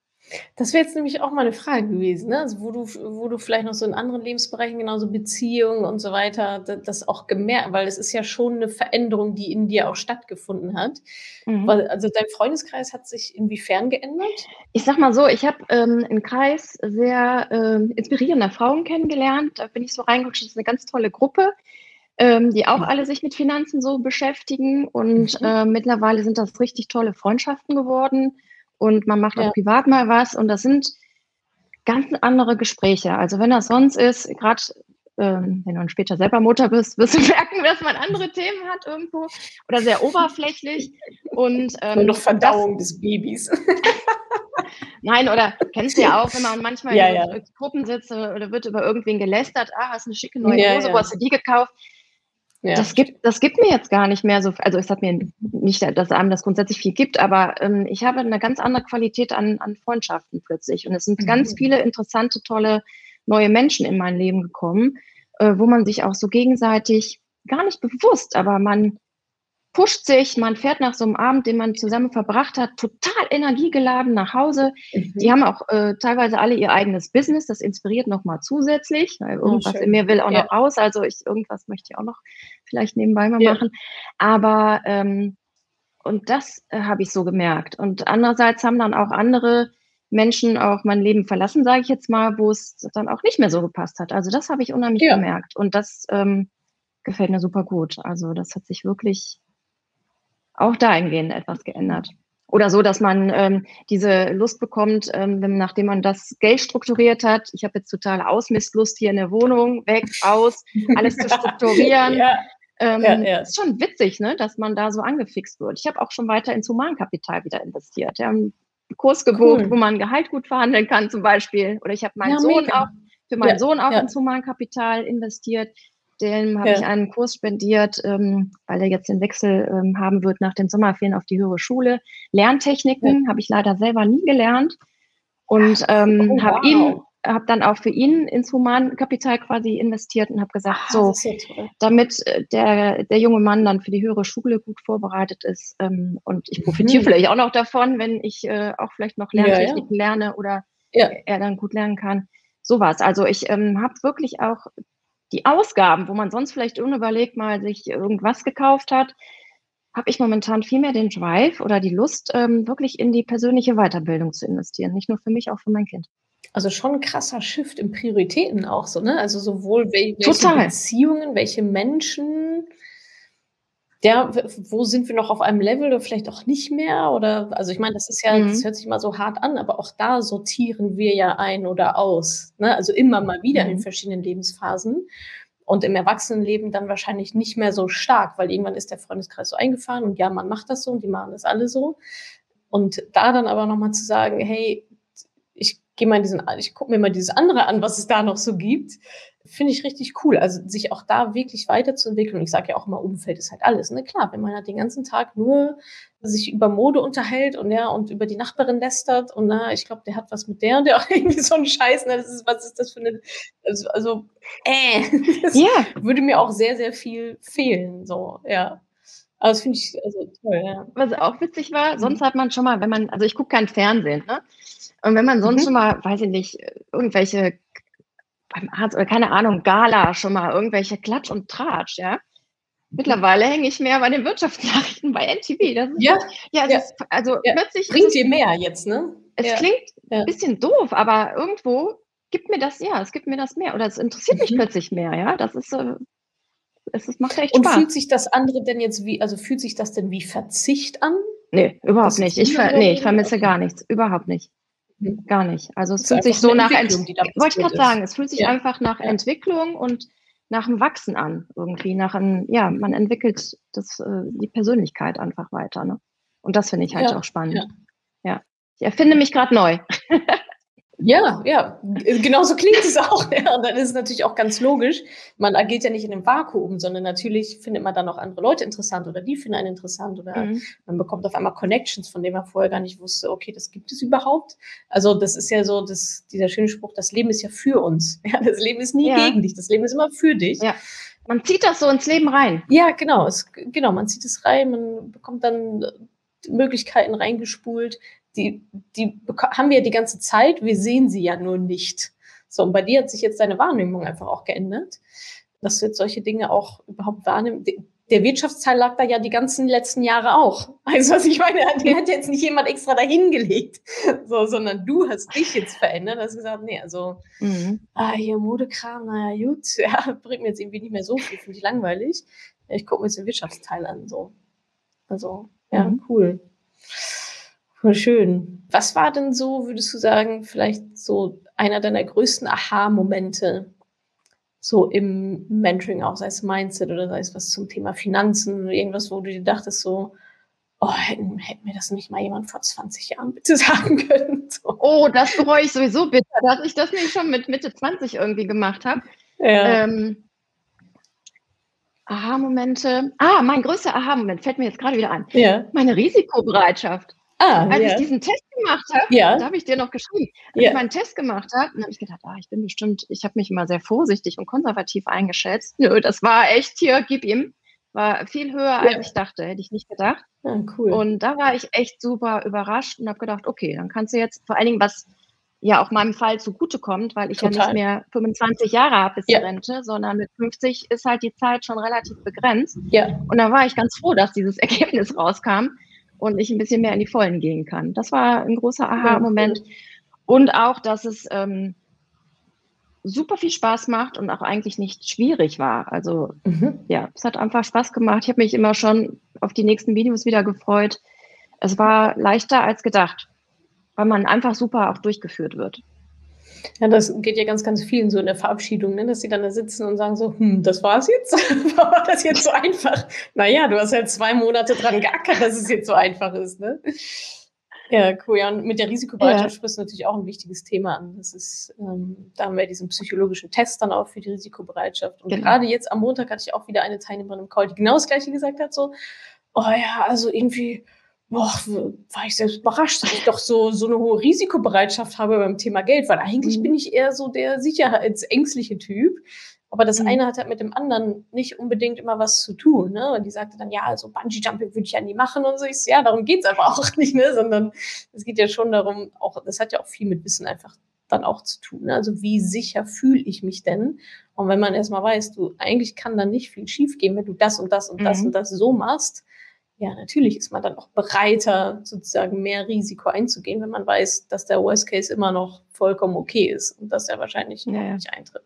Das wäre jetzt nämlich auch mal eine Frage gewesen, ne? Also, wo du wo du vielleicht noch so in anderen Lebensbereichen, genauso Beziehungen und so weiter, da das auch gemerkt, weil es ist ja schon eine Veränderung, die in dir auch stattgefunden hat. Mhm. Weil also, dein Freundeskreis hat sich inwiefern geändert? Ich sag mal so, ich habe ähm, einen Kreis sehr ähm, inspirierender Frauen kennengelernt. Da bin ich so reingerutscht. Das ist eine ganz tolle Gruppe, ähm, die auch Mhm. alle sich mit Finanzen so beschäftigen. Und Mhm. äh, mittlerweile sind das richtig tolle Freundschaften geworden. Und man macht Ja. auch privat mal was. Und das sind ganz andere Gespräche. Also wenn das sonst ist, gerade ähm, wenn du dann später selber Mutter bist, wirst du merken, dass man andere Themen hat irgendwo oder sehr oberflächlich. Und ähm, Nur noch das, Verdauung des Babys. nein, oder kennst du ja auch, wenn man manchmal Ja, in ja. so Gruppen sitzt äh, oder wird über irgendwen gelästert, ah, hast eine schicke neue Ja, Hose, ja. wo hast du die gekauft? Ja, Das gibt, das gibt mir jetzt gar nicht mehr so, also es hat mir nicht, dass einem das grundsätzlich viel gibt, aber ähm, ich habe eine ganz andere Qualität an, an Freundschaften plötzlich. Und es sind Mhm. ganz viele interessante, tolle neue Menschen in mein Leben gekommen, äh, wo man sich auch so gegenseitig gar nicht bewusst, aber man pusht sich, man fährt nach so einem Abend, den man zusammen verbracht hat, total energiegeladen nach Hause. Mhm. Die haben auch äh, teilweise alle ihr eigenes Business, das inspiriert nochmal zusätzlich, weil irgendwas schön. in mir will auch Ja. noch raus, also ich, irgendwas möchte ich auch noch vielleicht nebenbei mal Ja. machen. Aber ähm, und das äh, habe ich so gemerkt. Und andererseits haben dann auch andere Menschen auch mein Leben verlassen, sage ich jetzt mal, wo es dann auch nicht mehr so gepasst hat. Also das habe ich unheimlich Ja. gemerkt. Und das ähm, gefällt mir super gut. Also das hat sich wirklich auch dahingehend etwas geändert. Oder so, dass man ähm, diese Lust bekommt, ähm, wenn, nachdem man das Geld strukturiert hat. Ich habe jetzt totale Ausmistlust hier in der Wohnung, weg, aus, alles zu strukturieren. Ja. Ähm, Ja, ja. Ist schon witzig, ne, dass man da so angefixt wird. Ich habe auch schon weiter ins Humankapital wieder investiert. Wir haben einen Kurs gebucht, Cool. wo man Gehalt gut verhandeln kann zum Beispiel. Oder ich habe meinen Ja, Sohn mega. auch, für meinen Ja, Sohn auch ja. ins Humankapital investiert. Dem habe Ja. ich einen Kurs spendiert, ähm, weil er jetzt den Wechsel ähm, haben wird nach den Sommerferien auf die höhere Schule. Lerntechniken habe ich leider selber nie gelernt und ähm, Oh, habe wow. ihm habe dann auch für ihn ins Humankapital quasi investiert und habe gesagt, Ah, so, das ist ja toll. damit äh, der, der junge Mann dann für die höhere Schule gut vorbereitet ist ähm, und ich profitiere Mhm. vielleicht auch noch davon, wenn ich äh, auch vielleicht noch Ja, ja. Lerntechniken lerne oder Ja. er dann gut lernen kann. Sowas. Also ich ähm, habe wirklich auch die Ausgaben, wo man sonst vielleicht unüberlegt mal sich irgendwas gekauft hat, habe ich momentan viel mehr den Drive oder die Lust, ähm, wirklich in die persönliche Weiterbildung zu investieren. Nicht nur für mich, auch für mein Kind. Also schon 'n krasser Shift in Prioritäten auch so, ne? Also sowohl wel welche Total. Beziehungen, welche Menschen ja, w wo sind wir noch auf einem Level oder vielleicht auch nicht mehr? Oder also ich meine, das ist ja das Mhm. hört sich immer so hart an, aber auch da sortieren wir ja ein oder aus, ne? Also immer mal wieder in Mhm. verschiedenen Lebensphasen und im Erwachsenenleben dann wahrscheinlich nicht mehr so stark, weil irgendwann ist der Freundeskreis so eingefahren und ja, man macht das so und die machen das alle so. Und da dann aber noch mal zu sagen: „Hey, ich gehe mal in diesen ich gucke mir mal dieses andere an, was es da noch so gibt“, finde ich richtig cool. Also, sich auch da wirklich weiterzuentwickeln. Und ich sage ja auch immer, Umfeld ist halt alles, ne? Klar, wenn man halt den ganzen Tag nur sich über Mode unterhält und ja, und über die Nachbarin lästert und na, ich glaube, der hat was mit der und der irgendwie so 'n Scheiß, ne? Das ist was ist das für 'ne also also, äh, das Ja. würde mir auch sehr, sehr viel fehlen, so, ja. Aber das finde ich also toll, ja. Was auch witzig war, sonst Mhm. hat man schon mal, wenn man also ich gucke kein Fernsehen, ne? Und wenn man sonst schon Mhm. mal, weiß ich nicht, irgendwelche beim Arzt oder keine Ahnung, Gala schon mal irgendwelche Klatsch und Tratsch, ja? Mhm. Mittlerweile hänge ich mehr bei den Wirtschaftsnachrichten bei N T V. Das ist Ja, so ja, es ja, ist also ja. plötzlich ist Bringt es dir mehr jetzt, ne? es Ja, klingt ja. bisschen doof, aber irgendwo gibt mir das ja, es gibt mir das mehr oder es interessiert mich Mhm. plötzlich mehr, ja? Das ist, äh es ist macht echt Und Spaß. fühlt sich das andere denn jetzt wie also fühlt sich das denn wie Verzicht an, Ne, überhaupt dass jetzt nicht. Ich wir ver darüber ne, ich reden? vermisse Okay. gar nichts, überhaupt nicht. Mhm. Gar nicht. Also, es Das ist fühlt sich einfach so 'ne nach Ent Entwicklung, die da wollte ich passiert grad sagen, ist. es fühlt sich Ja, einfach nach ja. Entwicklung und nach 'm Wachsen an irgendwie, nach 'n ja, man entwickelt das äh, die Persönlichkeit einfach weiter, ne? Und das finde ich halt auch Ja, spannend. ja. Ja. Ich erfinde mich grad neu. Ja, ja, g genauso klingt es auch, ja. Und dann ist es natürlich auch ganz logisch. Man agiert ja nicht in 'nem Vakuum, sondern natürlich findet man dann auch andere Leute interessant oder die finden einen interessant oder Mhm. man bekommt auf einmal Connections, von denen man vorher gar nicht wusste: „Okay, das gibt es überhaupt?“ Also, das ist ja so das dieser schöne Spruch: „Das Leben ist ja für uns.“ Ja, das Leben ist nie Ja. gegen dich, das Leben ist immer für dich. Ja. Man zieht das so ins Leben rein. Ja, genau, es g genau, man zieht es rein, man bekommt dann Möglichkeiten reingespult, die die beko haben wir ja die ganze Zeit, wir sehen sie ja nur nicht. So, und bei dir hat sich jetzt deine Wahrnehmung einfach auch geändert, dass du jetzt solche Dinge auch überhaupt wahrnimm d der Wirtschaftsteil lag da ja die ganzen letzten Jahre auch. Weißt du, was ich meine? Den hat jetzt nicht jemand extra da hingelegt, so, sondern du hast dich jetzt verändert, hast gesagt: „Ne, also, Mhm. ah, hier Modekram, na ja gut, ja, bringt mir jetzt irgendwie nicht mehr so viel, finde ich langweilig. Ich gucke mir jetzt den Wirtschaftsteil an“, so. Also, ja, Mhm. cool. Voll schön. Was war denn so, würdest du sagen, vielleicht so einer deiner größten Aha-Momente so im Mentoring auch, sei es Mindset oder sei es was zum Thema Finanzen oder irgendwas, wo du dir dachtest so: „Oh, hätten hätte mir das nicht mal jemand vor zwanzig Jahren bitte sagen können“, so? Oh, das bereue ich sowieso bitter, dass ich das nicht schon mit Mitte zwanzig irgendwie gemacht habe. Ja. Ähm Aha-Momente. Ah, mein größter Aha-Moment fällt mir jetzt grade wieder ein. Ja. Meine Risikobereitschaft. Ah, Als ich ja. diesen Test gemacht habe da Ja. habe ich dir noch geschrieben. Als ich Ja. meinen Test gemacht habe, dann habe ich gedacht: „Ah, ich bin bestimmt“ ich habe mich immer sehr vorsichtig und konservativ eingeschätzt. Nö, das war echt hier, gib ihm. War viel höher, als Ja. ich dachte, hätte ich nicht gedacht. Ah, cool. Und da war ich echt super überrascht und habe gedacht: „Okay, dann kannst du jetzt“ vor allen Dingen, was ja auch meinem Fall zugutekommt, weil ich ja nicht Total. mehr fünfundzwanzig Jahre habe bis zur Ja. Rente, sondern mit fünfzig ist halt die Zeit schon relativ begrenzt. Ja. Und da war ich ganz froh, dass dieses Ergebnis rauskam und ich 'n bisschen mehr in die Vollen gehen kann. Das war 'n großer Ja, Aha-Moment. cool. Und auch, dass es, ähm super viel Spaß macht und auch eigentlich nicht schwierig war. Also, Mhm. ja, es hat einfach Spaß gemacht. Ich habe mich immer schon auf die nächsten Videos wieder gefreut. Es war leichter als gedacht, weil man einfach super auch durchgeführt wird. Ja, das geht ja ganz, ganz vielen so in der Verabschiedung, ne, dass sie dann da sitzen und sagen so: „Hm, das war's jetzt? War das jetzt so einfach?“ Na ja, du hast halt zwei Monate dran geackert, dass es jetzt so einfach ist, ne? Ja, cool. Ja, und mit der Risikobereitschaft Ja. sprichst du natürlich auch 'n wichtiges Thema an. Das ist, ähm da haben wir diesen psychologischen Test dann auch für die Risikobereitschaft. Und Genau. grade jetzt am Montag hatte ich auch wieder eine Teilnehmerin im Call, die genau das Gleiche gesagt hat so: „Oh ja, also irgendwie boah, war ich selbst überrascht, dass ich doch so, so eine hohe Risikobereitschaft habe beim Thema Geld, weil eigentlich Mhm. bin ich eher so der sicherheitsängstliche Typ. Aber das Mhm. eine hat halt mit dem anderen nicht unbedingt immer was zu tun, ne? Und die sagte dann, ja, also Bungee-Jumping würde ich ja nie machen und so. Ich so, ja, darum geht's aber auch nicht, ne? Sondern es geht ja schon darum, auch, das hat ja auch viel mit Wissen einfach dann auch zu tun, ne? Also wie sicher fühle ich mich denn? Und wenn man erstmal weiß, du, eigentlich kann da nicht viel schiefgehen, wenn du das und das und das und Mhm. das so machst, ja, natürlich ist man dann auch bereiter, sozusagen mehr Risiko einzugehen, wenn man weiß, dass der Worst Case immer noch vollkommen okay ist und dass er wahrscheinlich Ja, auch ja. nicht eintritt.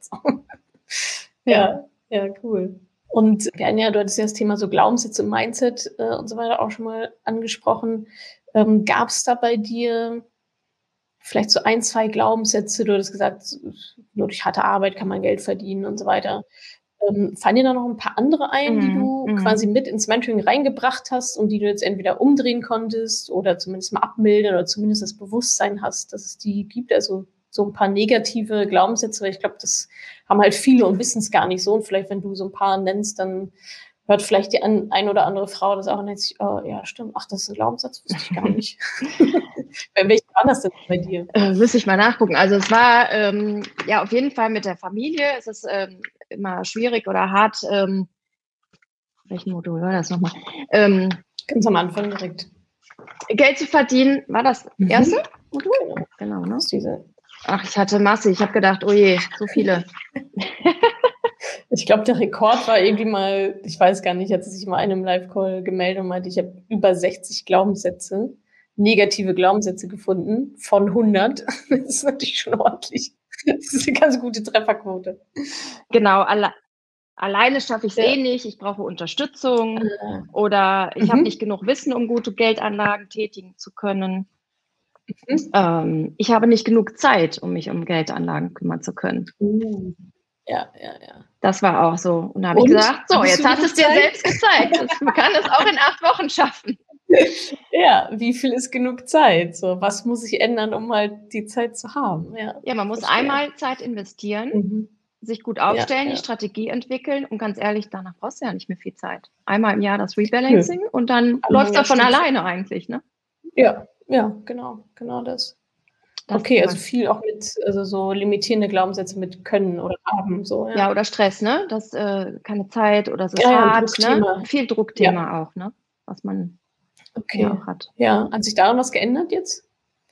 Ja. Ja, ja, cool. Und wir hatten ja, du hattest ja das Thema so Glaubenssätze, Mindset äh, und so weiter auch schon mal angesprochen. Ähm, Gab es da bei dir vielleicht so ein, zwei Glaubenssätze? Du hattest gesagt, nur durch harte Arbeit kann man Geld verdienen und so weiter. Ähm, fallen dir da noch ein paar andere ein, die Mhm. du Mhm. quasi mit ins Mentoring reingebracht hast und die du jetzt entweder umdrehen konntest oder zumindest mal abmildern oder zumindest das Bewusstsein hast, dass es die gibt? Also so ein paar negative Glaubenssätze, weil ich glaube, das haben halt viele und wissen es gar nicht so. Und vielleicht, wenn du so ein paar nennst, dann hört vielleicht die ein, ein oder andere Frau das auch und denkt sich, oh, ja, stimmt, ach, das ist ein Glaubenssatz, wusste ich gar nicht. Welche waren das denn bei dir? Äh, müsste ich mal nachgucken. Also es war ähm, ja auf jeden Fall mit der Familie. Es ist ähm, immer schwierig oder hart. Ähm, welchen Modul war das nochmal? Ähm, Ganz am Anfang direkt. Geld zu verdienen, war das erste Mhm. Modul? Genau. Genau, ne? Das ist diese Ach, ich hatte Masse. Ich habe gedacht, oh je, so viele. Ich glaube, der Rekord war irgendwie mal, ich weiß gar nicht, hat sich mal in einem Live-Call gemeldet und meinte, ich habe über sechzig Glaubenssätze, negative Glaubenssätze gefunden von hundert. Das ist natürlich schon ordentlich. Das ist eine ganz gute Trefferquote. Genau, alle, alleine schaffe ich es Ja. eh nicht. Ich brauche Unterstützung Ah. oder ich habe nicht Mhm. genug Wissen, um gute Geldanlagen tätigen zu können. Mhm. Ähm, ich habe nicht genug Zeit, um mich um Geldanlagen kümmern zu können. Uh. Ja, ja, ja. Das war auch so. Und da habe ich Und? gesagt, so, Hattest jetzt du hast du genug es dir Zeit? selbst gezeigt. Das, man kann es auch in acht Wochen schaffen. Ja, wie viel ist genug Zeit? So, was muss ich ändern, um halt die Zeit zu haben? Ja, Ja, man muss verstehe. einmal Zeit investieren, Mhm. sich gut Ja, aufstellen, die ja. Strategie entwickeln und ganz ehrlich, danach brauchst du ja nicht mehr viel Zeit. Einmal im Jahr das Nö. Rebalancing und dann Einmal läuft's im Jahr ja von Stück für alleine eigentlich, ne? Ja, ja, genau, genau das. Das Okay, ist also mein viel auch mit also so limitierende Glaubenssätze mit können oder haben, so, ja. ja, oder Stress, ne? Das, äh, keine Zeit oder es ist Ja, ja, 'n hart, ne? Druckthema. Viel Ja, Druckthema auch, ne? Was man ja okay. auch hat. Ja, hat sich daran was geändert jetzt?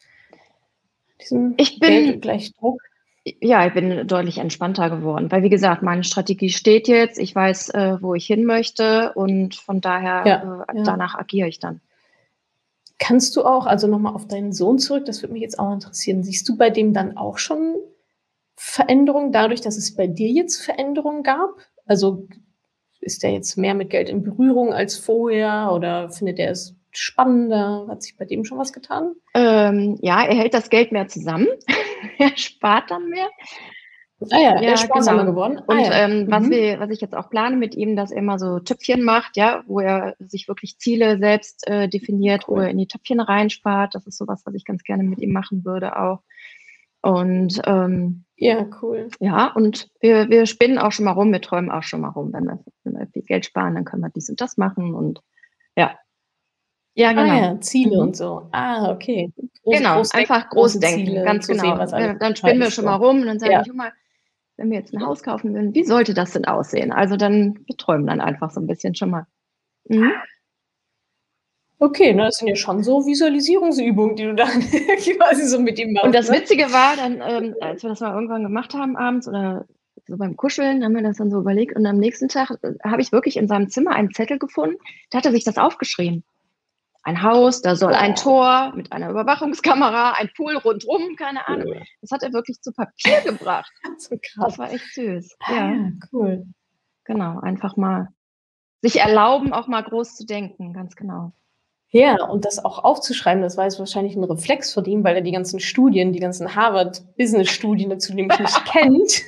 Diesem Ich Geld bin gleich Druck? Ja, ich bin deutlich entspannter geworden, weil wie gesagt, meine Strategie steht jetzt. Ich weiß, äh, wo ich hin möchte und von Ja, daher, äh, ja. danach agiere ich dann. Kannst du auch also noch mal auf deinen Sohn zurück, das würde mich jetzt auch interessieren. Siehst du bei dem dann auch schon Veränderungen dadurch, dass es bei dir jetzt Veränderungen gab? Also, ist der jetzt mehr mit Geld in Berührung als vorher oder findet er es spannender? Hat sich bei dem schon was getan? Ähm, ja, er hält das Geld mehr zusammen. Er spart dann mehr. Ah ja, er ist Ja, sparsamer genau. geworden. Ah Und, ja. ähm, was Mhm. wir was ich jetzt auch plane mit ihm, dass er immer so Töpfchen macht, ja, wo er sich wirklich Ziele selbst, äh, definiert, wo er Cool. in die Töpfchen reinspart. Das ist so was, was ich ganz gerne mit ihm machen würde auch. Und, ähm, Ja, cool. ja, und wir wir spinnen auch schon mal rum, wir träumen auch schon mal rum. Wenn wir wenn wir viel Geld sparen, dann können wir dies und das machen und ja. Ja, Ah genau. ja, Ziele Mhm. und so. Ah, okay. Groß Genau, groß denken, einfach groß große denken, Ziele, ganz so sehen, genau. was alles Wir dann da spinnen wir ist schon mal so. rum und dann sage Ja. ich: „Guck mal, wenn wir jetzt 'n Haus kaufen würden, wie sollte das denn aussehen?“ Also, dann wir träumen dann einfach so 'n bisschen schon mal. Mhm. Okay, ne, das sind ja schon so Visualisierungsübungen, die du dann quasi so mit ihm Und machst, das ne? Witzige war dann, ähm, als wir das mal irgendwann gemacht haben abends oder so beim Kuscheln, haben wir das dann so überlegt und am nächsten Tag, äh, habe ich wirklich in seinem Zimmer einen Zettel gefunden, da hat er sich das aufgeschrieben. Ein Haus, da soll ein Boah, Tor mit einer Überwachungskamera, ein Pool rundrum, keine Ahnung. cool. Das hat er wirklich zu Papier gebracht. So Das krass. war echt süß. Ah Ja, ja, cool. genau, einfach mal sich erlauben, auch mal groß zu denken, ganz genau. Ja, und das auch aufzuschreiben, das war jetzt wahrscheinlich 'n Reflex von ihm, weil er die ganzen Studien, die ganzen Harvard-Business-Studien dazu nämlich nicht kennt,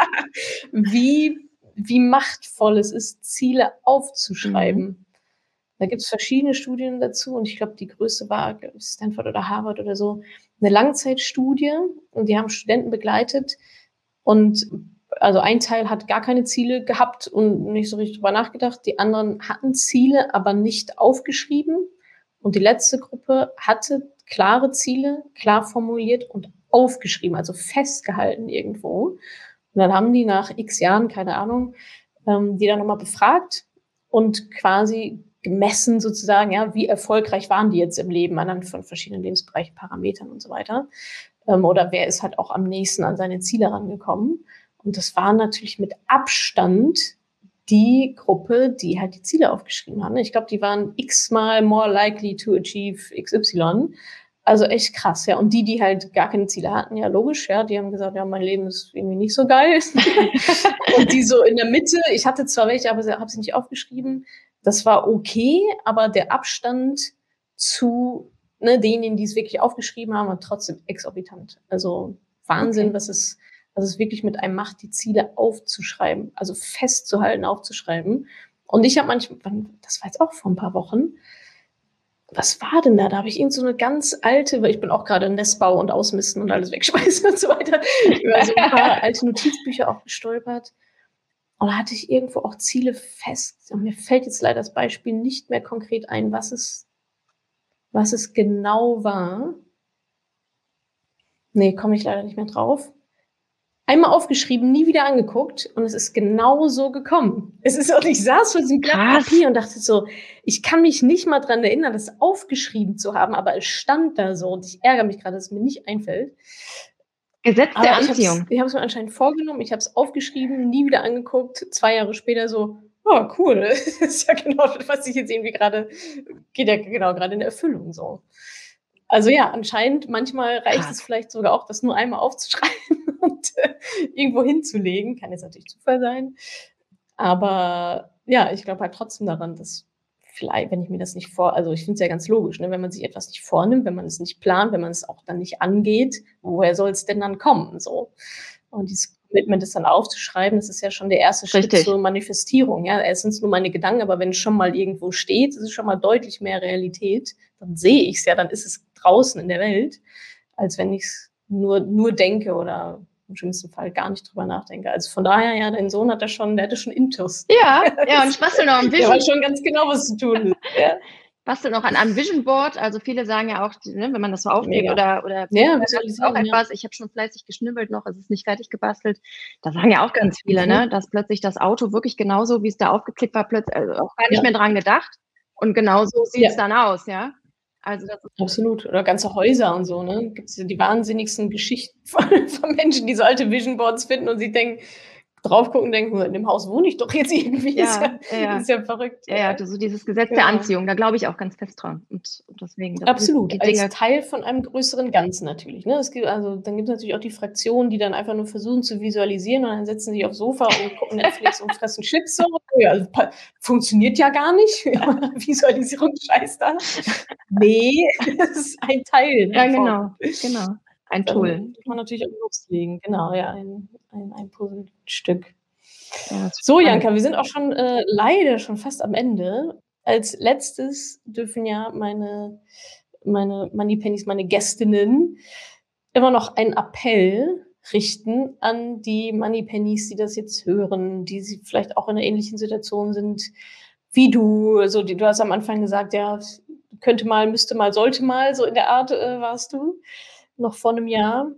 wie wie machtvoll es ist, Ziele Mhm. aufzuschreiben. Da gibt's verschiedene Studien dazu und ich glaube, die größte war, glaube ich, Stanford oder Harvard oder so, 'ne Langzeitstudie und die haben Studenten begleitet und also ein Teil hat gar keine Ziele gehabt und nicht so richtig drüber nachgedacht. Die anderen hatten Ziele, aber nicht aufgeschrieben Und die letzte Gruppe hatte klare Ziele, klar formuliert und aufgeschrieben, also festgehalten irgendwo. Und dann haben die nach x Jahren, keine Ahnung, ähm, die dann nochmal befragt und quasi gemessen sozusagen, ja, wie erfolgreich waren die jetzt im Leben anhand von verschiedenen Lebensbereichen, Parametern und so weiter. Ähm, oder wer ist halt auch am nächsten an seine Ziele rangekommen. Und das war natürlich mit Abstand die Gruppe, die halt die Ziele aufgeschrieben haben. Ich glaube, die waren x-mal more likely to achieve X Y. Also echt krass, ja. Und die, die halt gar keine Ziele hatten, ja logisch, ja, die haben gesagt, ja, mein Leben ist irgendwie nicht so geil. Und die so in der Mitte, ich hatte zwar welche, aber habe sie nicht aufgeschrieben. Das war okay, aber der Abstand zu ne, denen, die es wirklich aufgeschrieben haben, war trotzdem exorbitant. Also Wahnsinn, okay. was es, was es wirklich mit einem macht, die Ziele aufzuschreiben, also festzuhalten, aufzuschreiben. Und ich habe manchmal, das war jetzt auch vor ein paar Wochen, was war denn da? Da habe ich irgend so eine ganz alte, weil ich bin auch gerade im Nestbau und Ausmisten und alles wegschmeißen und so weiter, über so ein paar alte Notizbücher auch gestolpert. Und da hatte ich irgendwo auch Ziele fest. Und mir fällt jetzt leider das Beispiel nicht mehr konkret ein, was es, was es genau war. Nee, komme ich leider nicht mehr drauf. Einmal aufgeschrieben, nie wieder angeguckt und es ist genau so gekommen. Es ist auch, ich saß vor diesem Blatt Papier und dachte so, ich kann mich nicht mal dran erinnern, das aufgeschrieben zu haben, aber es stand da so und ich ärgere mich gerade, dass es mir nicht einfällt. Gesetz der Anziehung. Ich habe es mir anscheinend vorgenommen, ich habe es aufgeschrieben, nie wieder angeguckt, zwei Jahre später so, oh cool, das ist ja genau, was ich jetzt irgendwie gerade, geht ja genau gerade in Erfüllung so. Also ja, anscheinend, manchmal reicht Krass. Es vielleicht sogar auch, das nur einmal aufzuschreiben und äh, irgendwo hinzulegen. Kann jetzt natürlich Zufall sein. Aber ja, ich glaube halt trotzdem daran, dass vielleicht, wenn ich mir das nicht vor, also ich finde es ja ganz logisch, ne, wenn man sich etwas nicht vornimmt, wenn man es nicht plant, wenn man es auch dann nicht angeht, woher soll es denn dann kommen? So. Und dieses Commitment ist dann aufzuschreiben, das ist ja schon der erste Schritt Richtig. Zur Manifestierung. Ja, es sind nur meine Gedanken, aber wenn es schon mal irgendwo steht, ist es schon mal deutlich mehr Realität. Dann sehe ich es ja, dann ist es draußen in der Welt, als wenn ich es nur, nur denke oder im schlimmsten Fall gar nicht drüber nachdenke. Also von daher, ja, dein Sohn hat da schon, der hatte schon Intus. Ja, ja, und ich bastel noch am Vision. Der weiß schon ganz genau, was zu tun ist. Ja. Bastel noch an einem Vision Board. Also viele sagen ja auch, ne, wenn man das so aufklebt oder, oder ja, das ist auch etwas, ja. Ich habe schon fleißig geschnibbelt noch, es ist nicht fertig gebastelt. Da sagen ja auch ganz viele, mhm. ne, dass plötzlich das Auto wirklich genauso, wie es da aufgeklebt war, plötzlich also auch gar nicht ja. mehr dran gedacht. Und genauso sieht es ja. dann aus, ja. Also das ist absolut. Oder ganze Häuser und so, ne? Gibt es ja die wahnsinnigsten Geschichten von, von Menschen, die so alte Vision Boards finden und sie denken, drauf gucken und denken, in dem Haus wohne ich doch jetzt irgendwie. Ja, ist, ja, ja. ist ja verrückt. Ja, ja, so dieses Gesetz ja. der Anziehung, da glaube ich auch ganz fest dran. Und, und deswegen. Das absolut, die Dinge als Teil von einem größeren Ganzen natürlich. Ne? Es gibt, also, dann gibt es natürlich auch die Fraktionen, die dann einfach nur versuchen zu visualisieren und dann setzen sich aufs Sofa und gucken Netflix und fressen Chips. So. Ja, also, funktioniert ja gar nicht. Ja, Visualisierung, scheiß da. Nee, das ist ein Teil. Ja, genau, genau. Ein dann Tool. Kann man natürlich auch loslegen, genau, ja, ein, ein, ein Puzzlestück. Ja, so, Janka, wir sind auch schon äh, leider schon fast am Ende. Als letztes dürfen ja meine, meine Moneypennies, meine Gästinnen, immer noch einen Appell richten an die Moneypennies, die das jetzt hören, die sie vielleicht auch in einer ähnlichen Situation sind wie du. Also, die, du hast am Anfang gesagt, ja, könnte mal, müsste mal, sollte mal, so in der Art äh, warst du. Noch vor einem Jahr.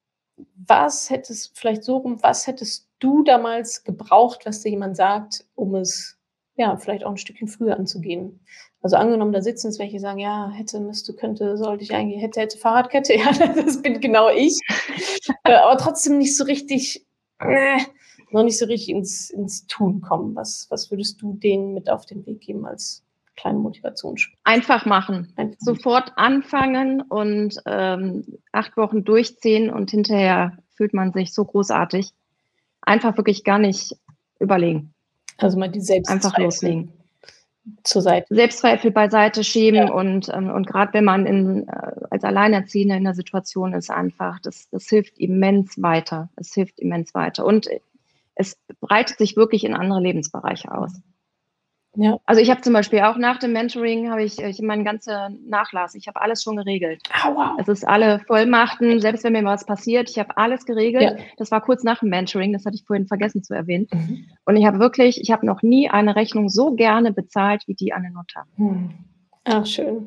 Was hättest, vielleicht so rum, was hättest du damals gebraucht, was dir jemand sagt, um es ja vielleicht auch ein Stückchen früher anzugehen? Also angenommen, da sitzen jetzt welche, die sagen, ja, hätte, müsste, könnte, sollte ich eigentlich, hätte, hätte, Fahrradkette, ja, das bin genau ich. Aber trotzdem nicht so richtig, äh, noch nicht so richtig ins, ins Tun kommen. Was, was würdest du denen mit auf den Weg geben als kleine Motivationsspiel? Einfach machen. Einfach sofort anfangen und ähm, acht Wochen durchziehen und hinterher fühlt man sich so großartig. Einfach wirklich gar nicht überlegen. Also mal die Selbstzweifel einfach loslegen. Zur Seite. Selbstzweifel beiseite schieben ja. und, ähm, und gerade wenn man in, äh, als Alleinerziehender in der Situation ist, einfach, das, das hilft immens weiter. Es hilft immens weiter. Und es breitet sich wirklich in andere Lebensbereiche aus. Ja. Also ich habe zum Beispiel auch nach dem Mentoring habe ich, ich meinen ganzen Nachlass, ich habe alles schon geregelt. Oh, wow. Es ist alle Vollmachten, selbst wenn mir was passiert, ich habe alles geregelt. Ja. Das war kurz nach dem Mentoring, das hatte ich vorhin vergessen zu erwähnen. Mhm. Und ich habe wirklich, ich habe noch nie eine Rechnung so gerne bezahlt wie die an den Notar. Mhm. Ach, schön.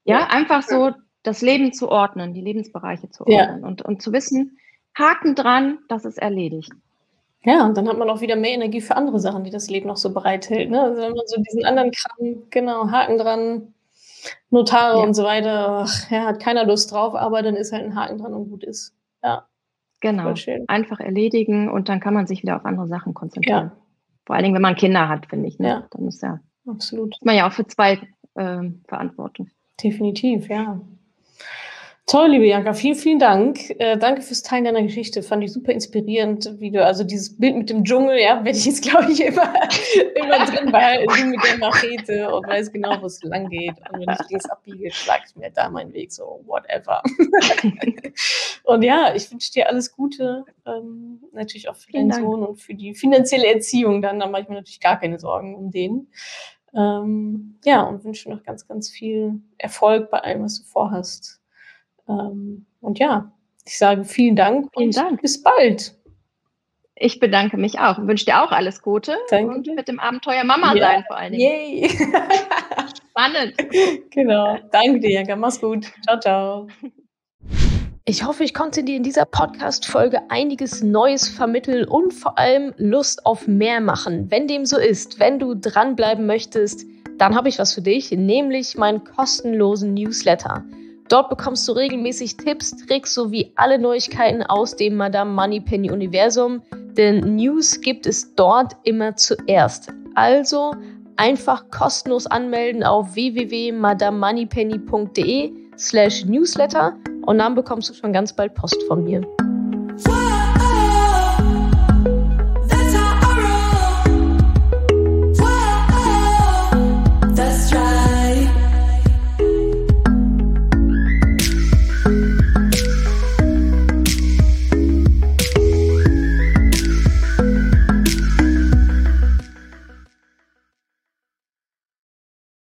Ja, ja, einfach so das Leben zu ordnen, die Lebensbereiche zu ordnen ja. und, und zu wissen, Haken dran, das ist erledigt. Ja, und dann hat man auch wieder mehr Energie für andere Sachen, die das Leben noch so bereithält. Ne? Also wenn man so diesen anderen Kram, genau, Haken dran, Notare ja. und so weiter, ach, ja, hat keiner Lust drauf, aber dann ist halt ein Haken dran und gut ist. Ja. Genau, einfach erledigen und dann kann man sich wieder auf andere Sachen konzentrieren. Ja. Vor allen Dingen, wenn man Kinder hat, finde ich. Ne? Ja. Dann ist ja, absolut. Ist man ja auch für zwei äh, verantwortlich. Definitiv, ja. Toll, liebe Janka, vielen, vielen Dank. Äh, danke fürs Teilen deiner Geschichte. Fand ich super inspirierend, wie du, also dieses Bild mit dem Dschungel, ja, werde ich jetzt, glaube ich, immer, immer drin behalten, mit der Machete und weiß genau, wo es lang geht. Und wenn ich links abbiege, schlage ich mir da meinen Weg, so whatever. Und ja, ich wünsche dir alles Gute, ähm, natürlich auch für deinen Sohn und für die finanzielle Erziehung dann. Da mache ich mir natürlich gar keine Sorgen um den. Ähm, ja, und wünsche noch ganz, ganz viel Erfolg bei allem, was du vorhast. Ähm, und ja, ich sage vielen Dank vielen und Dank. Bis bald. Ich bedanke mich auch und wünsche dir auch alles Gute. Danke. Und mit dem Abenteuer Mama ja. sein vor allen Dingen. Yay. Spannend. Genau. Danke dir, Janka. Mach's gut. Ciao, ciao. Ich hoffe, ich konnte dir in dieser Podcast-Folge einiges Neues vermitteln und vor allem Lust auf mehr machen. Wenn dem so ist, wenn du dranbleiben möchtest, dann habe ich was für dich, nämlich meinen kostenlosen Newsletter. Dort bekommst du regelmäßig Tipps, Tricks sowie alle Neuigkeiten aus dem Madame Moneypenny Universum, denn News gibt es dort immer zuerst. Also einfach kostenlos anmelden auf w w w punkt madame moneypenny punkt d e slash newsletter und dann bekommst du schon ganz bald Post von mir.